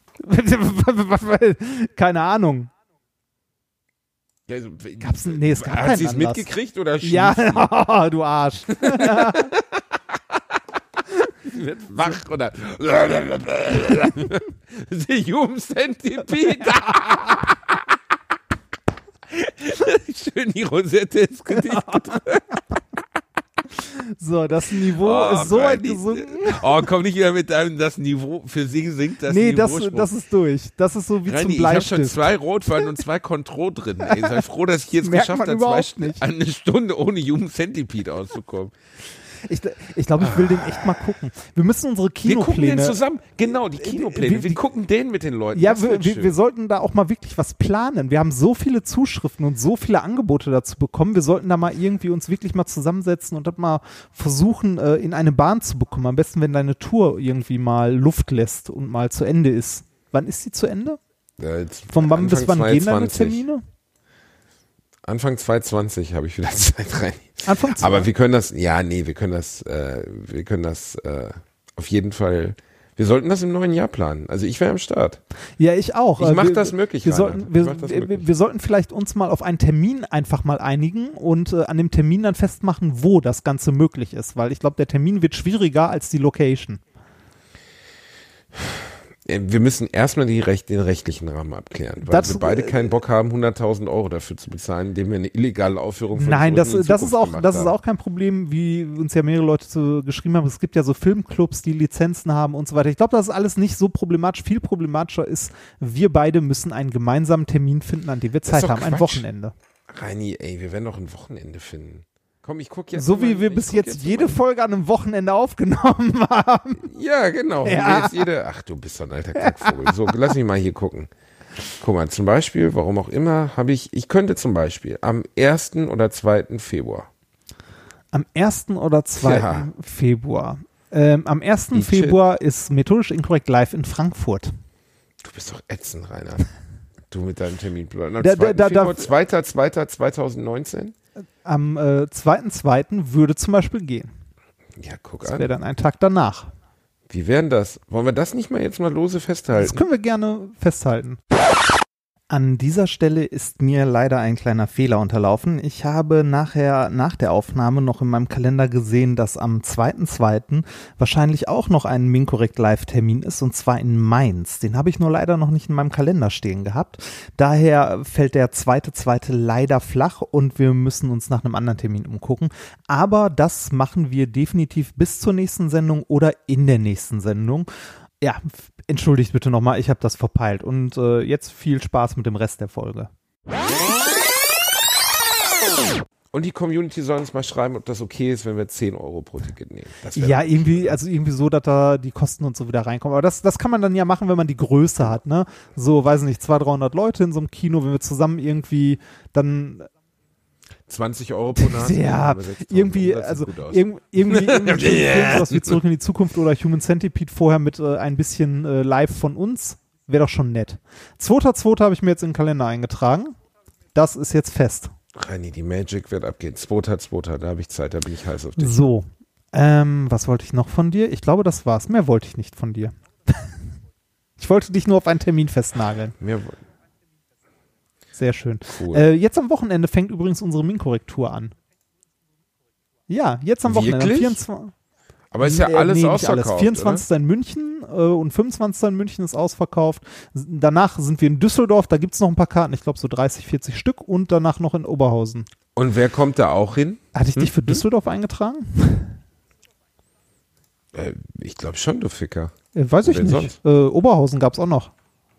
Keine Ahnung. Ja, also, Nee, es gab hat sie es Anlass. mitgekriegt oder schlief Ja, du Arsch. sie wird wach oder The Human Centipede. Schön die Rosette ins Gedicht gedrückt. So, das Niveau ist so weit gesunken. Oh, komm nicht wieder mit deinem, das Niveau, für sie sinkt das Niveau. Nee, das ist durch. Das ist so wie Reini, zum Bleistift. Ich habe schon 2 Rotwein und 2 Contro drin. Ey, sei froh, dass ich jetzt geschafft habe, eine Stunde ohne Human Centipede auszukommen. Ich glaube, ich will den echt mal gucken. Wir müssen unsere Kinopläne... Wir gucken den zusammen. Genau, die Kinopläne. Wir gucken den mit den Leuten. Ja, wir sollten da auch mal wirklich was planen. Wir haben so viele Zuschriften und so viele Angebote dazu bekommen. Wir sollten da mal irgendwie uns wirklich mal zusammensetzen und das mal versuchen, in eine Bahn zu bekommen. Am besten, wenn deine Tour irgendwie mal Luft lässt und mal zu Ende ist. Wann ist sie zu Ende? Von wann bis wann gehen deine Termine? Anfang 2020 habe ich wieder Zeit rein. Anfang 2020? Aber wir können das auf jeden Fall, wir sollten das im neuen Jahr planen. Also ich wäre am Start. Ja, ich auch. Ich mache das möglich. Wir sollten vielleicht uns mal auf einen Termin einfach mal einigen und an dem Termin dann festmachen, wo das Ganze möglich ist. Weil ich glaube, der Termin wird schwieriger als die Location. Wir müssen erstmal den rechtlichen Rahmen abklären, weil wir beide keinen Bock haben, 100.000 € dafür zu bezahlen, indem wir eine illegale Aufführung von Nein, das ist auch kein Problem, wie uns ja mehrere Leute geschrieben haben. Es gibt ja so Filmclubs, die Lizenzen haben und so weiter. Ich glaube, das ist alles nicht so problematisch. Viel problematischer ist, wir beide müssen einen gemeinsamen Termin finden, an dem wir Zeit haben. Ein Wochenende. Reini, wir werden doch ein Wochenende finden. Komm, ich guck jetzt. So wie wir bis jetzt jede Folge an einem Wochenende aufgenommen haben. Ja, genau. Ja. Ach, du bist so ein alter Kackvogel. So, lass mich mal hier gucken. Guck mal, zum Beispiel, warum auch immer, ich könnte zum Beispiel am 1. oder 2. Februar. Am 1. oder 2. Februar. Am 1. Februar ist Methodisch Inkorrekt live in Frankfurt. Du bist doch ätzend, Rainer. Du mit deinem Terminplan. Am 2. Februar, 2.2.2019? Am 2.2. würde zum Beispiel gehen. Ja, guck das an. Das wäre dann ein Tag danach. Wie wären das? Wollen wir das nicht mal jetzt mal lose festhalten? Das können wir gerne festhalten. An dieser Stelle ist mir leider ein kleiner Fehler unterlaufen. Ich habe nach der Aufnahme noch in meinem Kalender gesehen, dass am 2.2. wahrscheinlich auch noch ein Minkorrekt Live-Termin ist, und zwar in Mainz. Den habe ich nur leider noch nicht in meinem Kalender stehen gehabt. Daher fällt der 2.2. leider flach und wir müssen uns nach einem anderen Termin umgucken. Aber das machen wir definitiv bis zur nächsten Sendung oder in der nächsten Sendung. Ja, entschuldigt bitte nochmal, ich habe das verpeilt. Und jetzt viel Spaß mit dem Rest der Folge. Und die Community soll uns mal schreiben, ob das okay ist, wenn wir 10 € pro Ticket nehmen. Ja, irgendwie so, dass da die Kosten und so wieder reinkommen. Aber das kann man dann ja machen, wenn man die Größe hat, ne? So, weiß nicht, 200-300 Leute in so einem Kino, wenn wir zusammen irgendwie dann 20 € pro Nase. Ja, irgendwie, also irgendwie sowas wie Zurück in die Zukunft oder Human Centipede vorher mit ein bisschen live von uns, wäre doch schon nett. 2.2. habe ich mir jetzt in den Kalender eingetragen. Das ist jetzt fest. Reini, die Magic wird abgehen. 2.2., da habe ich Zeit, da bin ich heiß auf dich. So, was wollte ich noch von dir? Ich glaube, das war's. Mehr wollte ich nicht von dir. Ich wollte dich nur auf einen Termin festnageln. Sehr schön. Cool. Jetzt am Wochenende fängt übrigens unsere Minkorrektur an. Ja, jetzt am Wochenende. Wirklich? 24. Aber ist ja alles ausverkauft, alles. 24. Oder? in München und 25. in München ist ausverkauft. Danach sind wir in Düsseldorf, da gibt es noch ein paar Karten, ich glaube so 30, 40 Stück, und danach noch in Oberhausen. Und wer kommt da auch hin? Hatte ich dich für Düsseldorf eingetragen? Ich glaube schon, du Ficker. Weiß ich nicht. Oberhausen gab es auch noch.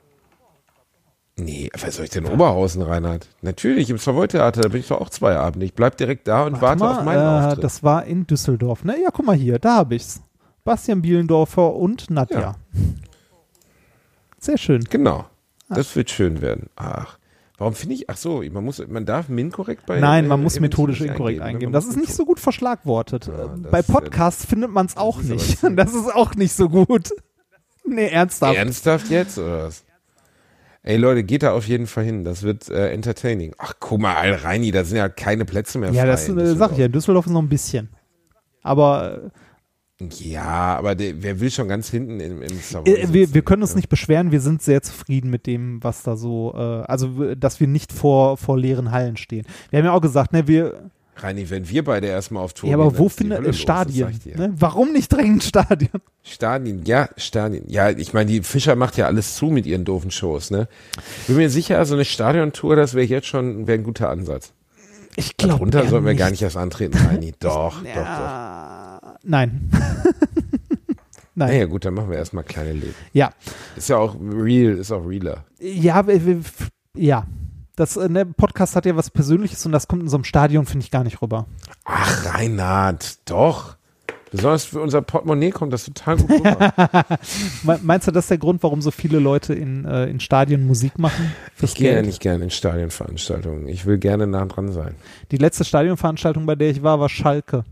Nee, was soll ich denn Oberhausen, Reinhard? Natürlich, im Savoy-Theater, da bin ich doch auch 2 Abende. Ich bleib direkt da und warte auf meinen Auftritt. Das war in Düsseldorf, ne? Ja, guck mal hier, da habe ich's. Bastian Bielendorfer und Nadja. Ja. Sehr schön. Genau, das wird schön werden. Ach, warum finde ich, man darf Minkorrekt bei... Nein, man muss methodisch inkorrekt eingeben. Das ist nicht so gut verschlagwortet. Bei Podcasts findet man es auch nicht. Das ist auch nicht so gut. Nee, ernsthaft. Ernsthaft jetzt, oder was? Ey Leute, geht da auf jeden Fall hin. Das wird entertaining. Ach, guck mal, Reini, da sind ja keine Plätze mehr frei. Ja, das sag ich ja. In Düsseldorf ist noch ein bisschen. Aber... Ja, aber wer will schon ganz hinten im Savoy wir können uns nicht beschweren. Wir sind sehr zufrieden mit dem, was da so... dass wir nicht vor leeren Hallen stehen. Wir haben ja auch gesagt, ne, Reini, wenn wir beide erstmal auf Tour gehen. Ja, aber wo findet Stadien? Ne? Warum nicht dringend Stadien? Stadien. Ja, ich meine, die Fischer macht ja alles zu mit ihren doofen Shows, ne? Bin mir sicher, so eine Stadiontour, das wäre jetzt schon ein guter Ansatz. Ich glaube Darunter sollten wir gar nicht erst antreten, Reini. Doch. Nein. Nein. Naja, gut, dann machen wir erstmal kleine Läden. Ja. Ist ja auch realer. Ja, ja. Das Podcast hat ja was Persönliches und das kommt in so einem Stadion, finde ich, gar nicht rüber. Ach, Reinhard, doch. Besonders für unser Portemonnaie kommt das total gut rüber. Meinst du, das ist der Grund, warum so viele Leute in Stadien Musik machen? Ich gehe ja nicht gerne in Stadionveranstaltungen. Ich will gerne nah dran sein. Die letzte Stadionveranstaltung, bei der ich war Schalke.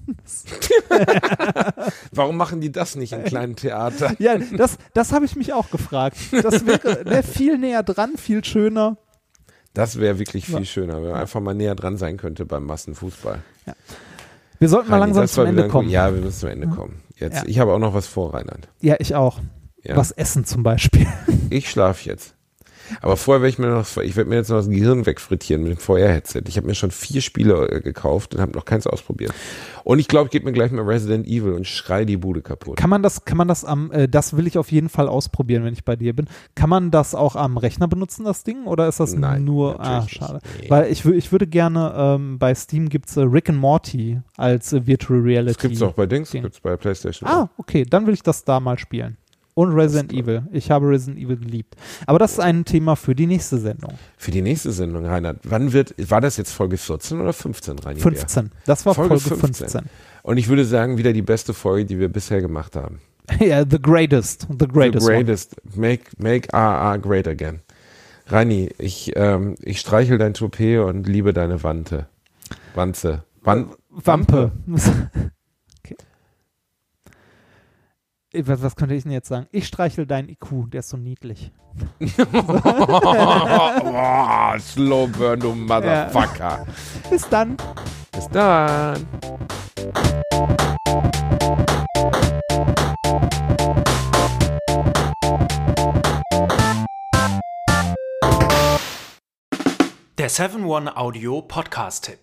Warum machen die das nicht im kleinen Theater? Ja, das habe ich mich auch gefragt. Das wäre viel näher dran, viel schöner. Das wäre wirklich viel schöner, wenn man einfach mal näher dran sein könnte beim Massenfußball. Ja. Wir sollten mal langsam zum Ende kommen. Ja, wir müssen zum Ende kommen. Jetzt. Ja. Ich habe auch noch was vor, Reinhard. Ja, ich auch. Ja. Was essen zum Beispiel. Ich schlafe jetzt. Aber vorher werde ich werde mir jetzt noch das Gehirn wegfrittieren mit dem VR-Headset. Ich habe mir schon 4 Spiele gekauft und habe noch keins ausprobiert. Und ich glaube, ich gebe mir gleich mal Resident Evil und schrei die Bude kaputt. Kann man das das will ich auf jeden Fall ausprobieren, wenn ich bei dir bin. Kann man das auch am Rechner benutzen, das Ding? Oder ist das nur, schade. Nee. Weil ich würde gerne, bei Steam gibt's Rick and Morty als Virtual Reality. Das gibt's auch bei Dings, gibt's bei PlayStation. Okay, dann will ich das da mal spielen. Und Resident Evil. Ich habe Resident Evil geliebt. Aber das ist ein Thema für die nächste Sendung. Für die nächste Sendung, Reinhard. War das jetzt Folge 14 oder 15, Reinhard? 15. Das war Folge 15. Und ich würde sagen, wieder die beste Folge, die wir bisher gemacht haben. Ja, the greatest. The greatest. Make AA great again. Reini, ich streichel dein Toupet und liebe deine Wampe. Okay. Was könnte ich denn jetzt sagen? Ich streichel deinen IQ, der ist so niedlich. Slow burn, du Motherfucker. Ja. Bis dann. Bis dann. Der 7-One-Audio-Podcast-Tipp.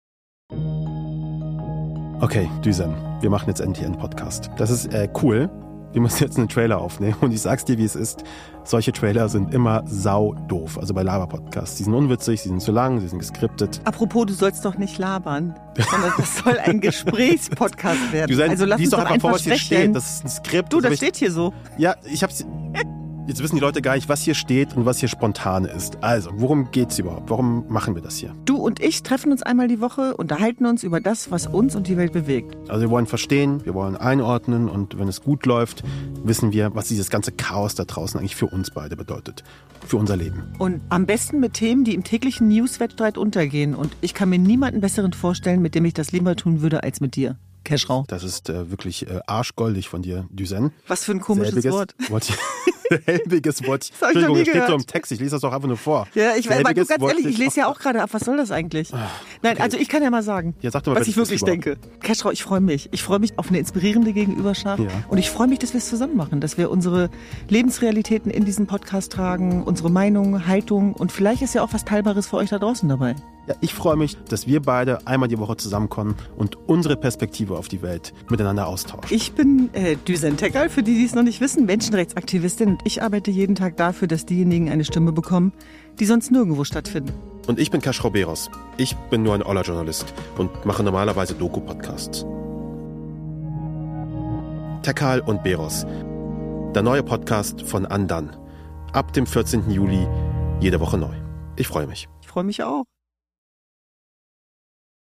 Okay, Düsen, wir machen jetzt endlich einen Podcast. Das ist cool. Wir müssen jetzt einen Trailer aufnehmen und ich sag's dir, wie es ist. Solche Trailer sind immer sau-doof. Also bei Laber-Podcasts. Die sind unwitzig, sie sind zu lang, sie sind geskriptet. Apropos, du sollst doch nicht labern, sondern das soll ein Gesprächspodcast werden. Düsen, also lass uns doch doch einfach vor, was hier sprechen. steht. Das ist ein Skript. Du, das steht hier so. Ja, ich hab's... Jetzt wissen die Leute gar nicht, was hier steht und was hier spontan ist. Also, worum geht's überhaupt? Warum machen wir das hier? Du und ich treffen uns einmal die Woche, unterhalten uns über das, was uns und die Welt bewegt. Also wir wollen verstehen, wir wollen einordnen und wenn es gut läuft, wissen wir, was dieses ganze Chaos da draußen eigentlich für uns beide bedeutet. Für unser Leben. Und am besten mit Themen, die im täglichen News-Wettstreit untergehen. Und ich kann mir niemanden besseren vorstellen, mit dem ich das lieber tun würde, als mit dir. Keschrau. Das ist wirklich arschgoldig von dir, Düsen. Was für ein komisches Wort. Selbiges Wort. Das hab ich noch nie steht gehört. so im Text, ich lese das doch einfach nur vor. Ja, ich weiß, aber du, ganz Wort ehrlich, ich lese ja auch gerade ab. Was soll das eigentlich? Nein, okay. also ich kann ja mal sagen, Ja, sag doch mal, was ich wirklich denke. Keschrau, ich freue mich. Ich freue mich auf eine inspirierende Gegenüberschaft. Ja. Und ich freue mich, dass wir es zusammen machen. Dass wir unsere Lebensrealitäten in diesen Podcast tragen, unsere Meinung, Haltung. Und vielleicht ist ja auch was Teilbares für euch da draußen dabei. Ja, ich freue mich, dass wir beide einmal die Woche zusammenkommen und unsere Perspektive auf die Welt miteinander austauschen. Ich bin Düsen Tekal, für die es noch nicht wissen, Menschenrechtsaktivistin. Und ich arbeite jeden Tag dafür, dass diejenigen eine Stimme bekommen, die sonst nirgendwo stattfinden. Und ich bin Keschrau Beros. Ich bin nur ein Oller-Journalist und mache normalerweise Doku-Podcasts. Tekal und Beros. Der neue Podcast von Andan. Ab dem 14. Juli, jede Woche neu. Ich freue mich. Ich freue mich auch.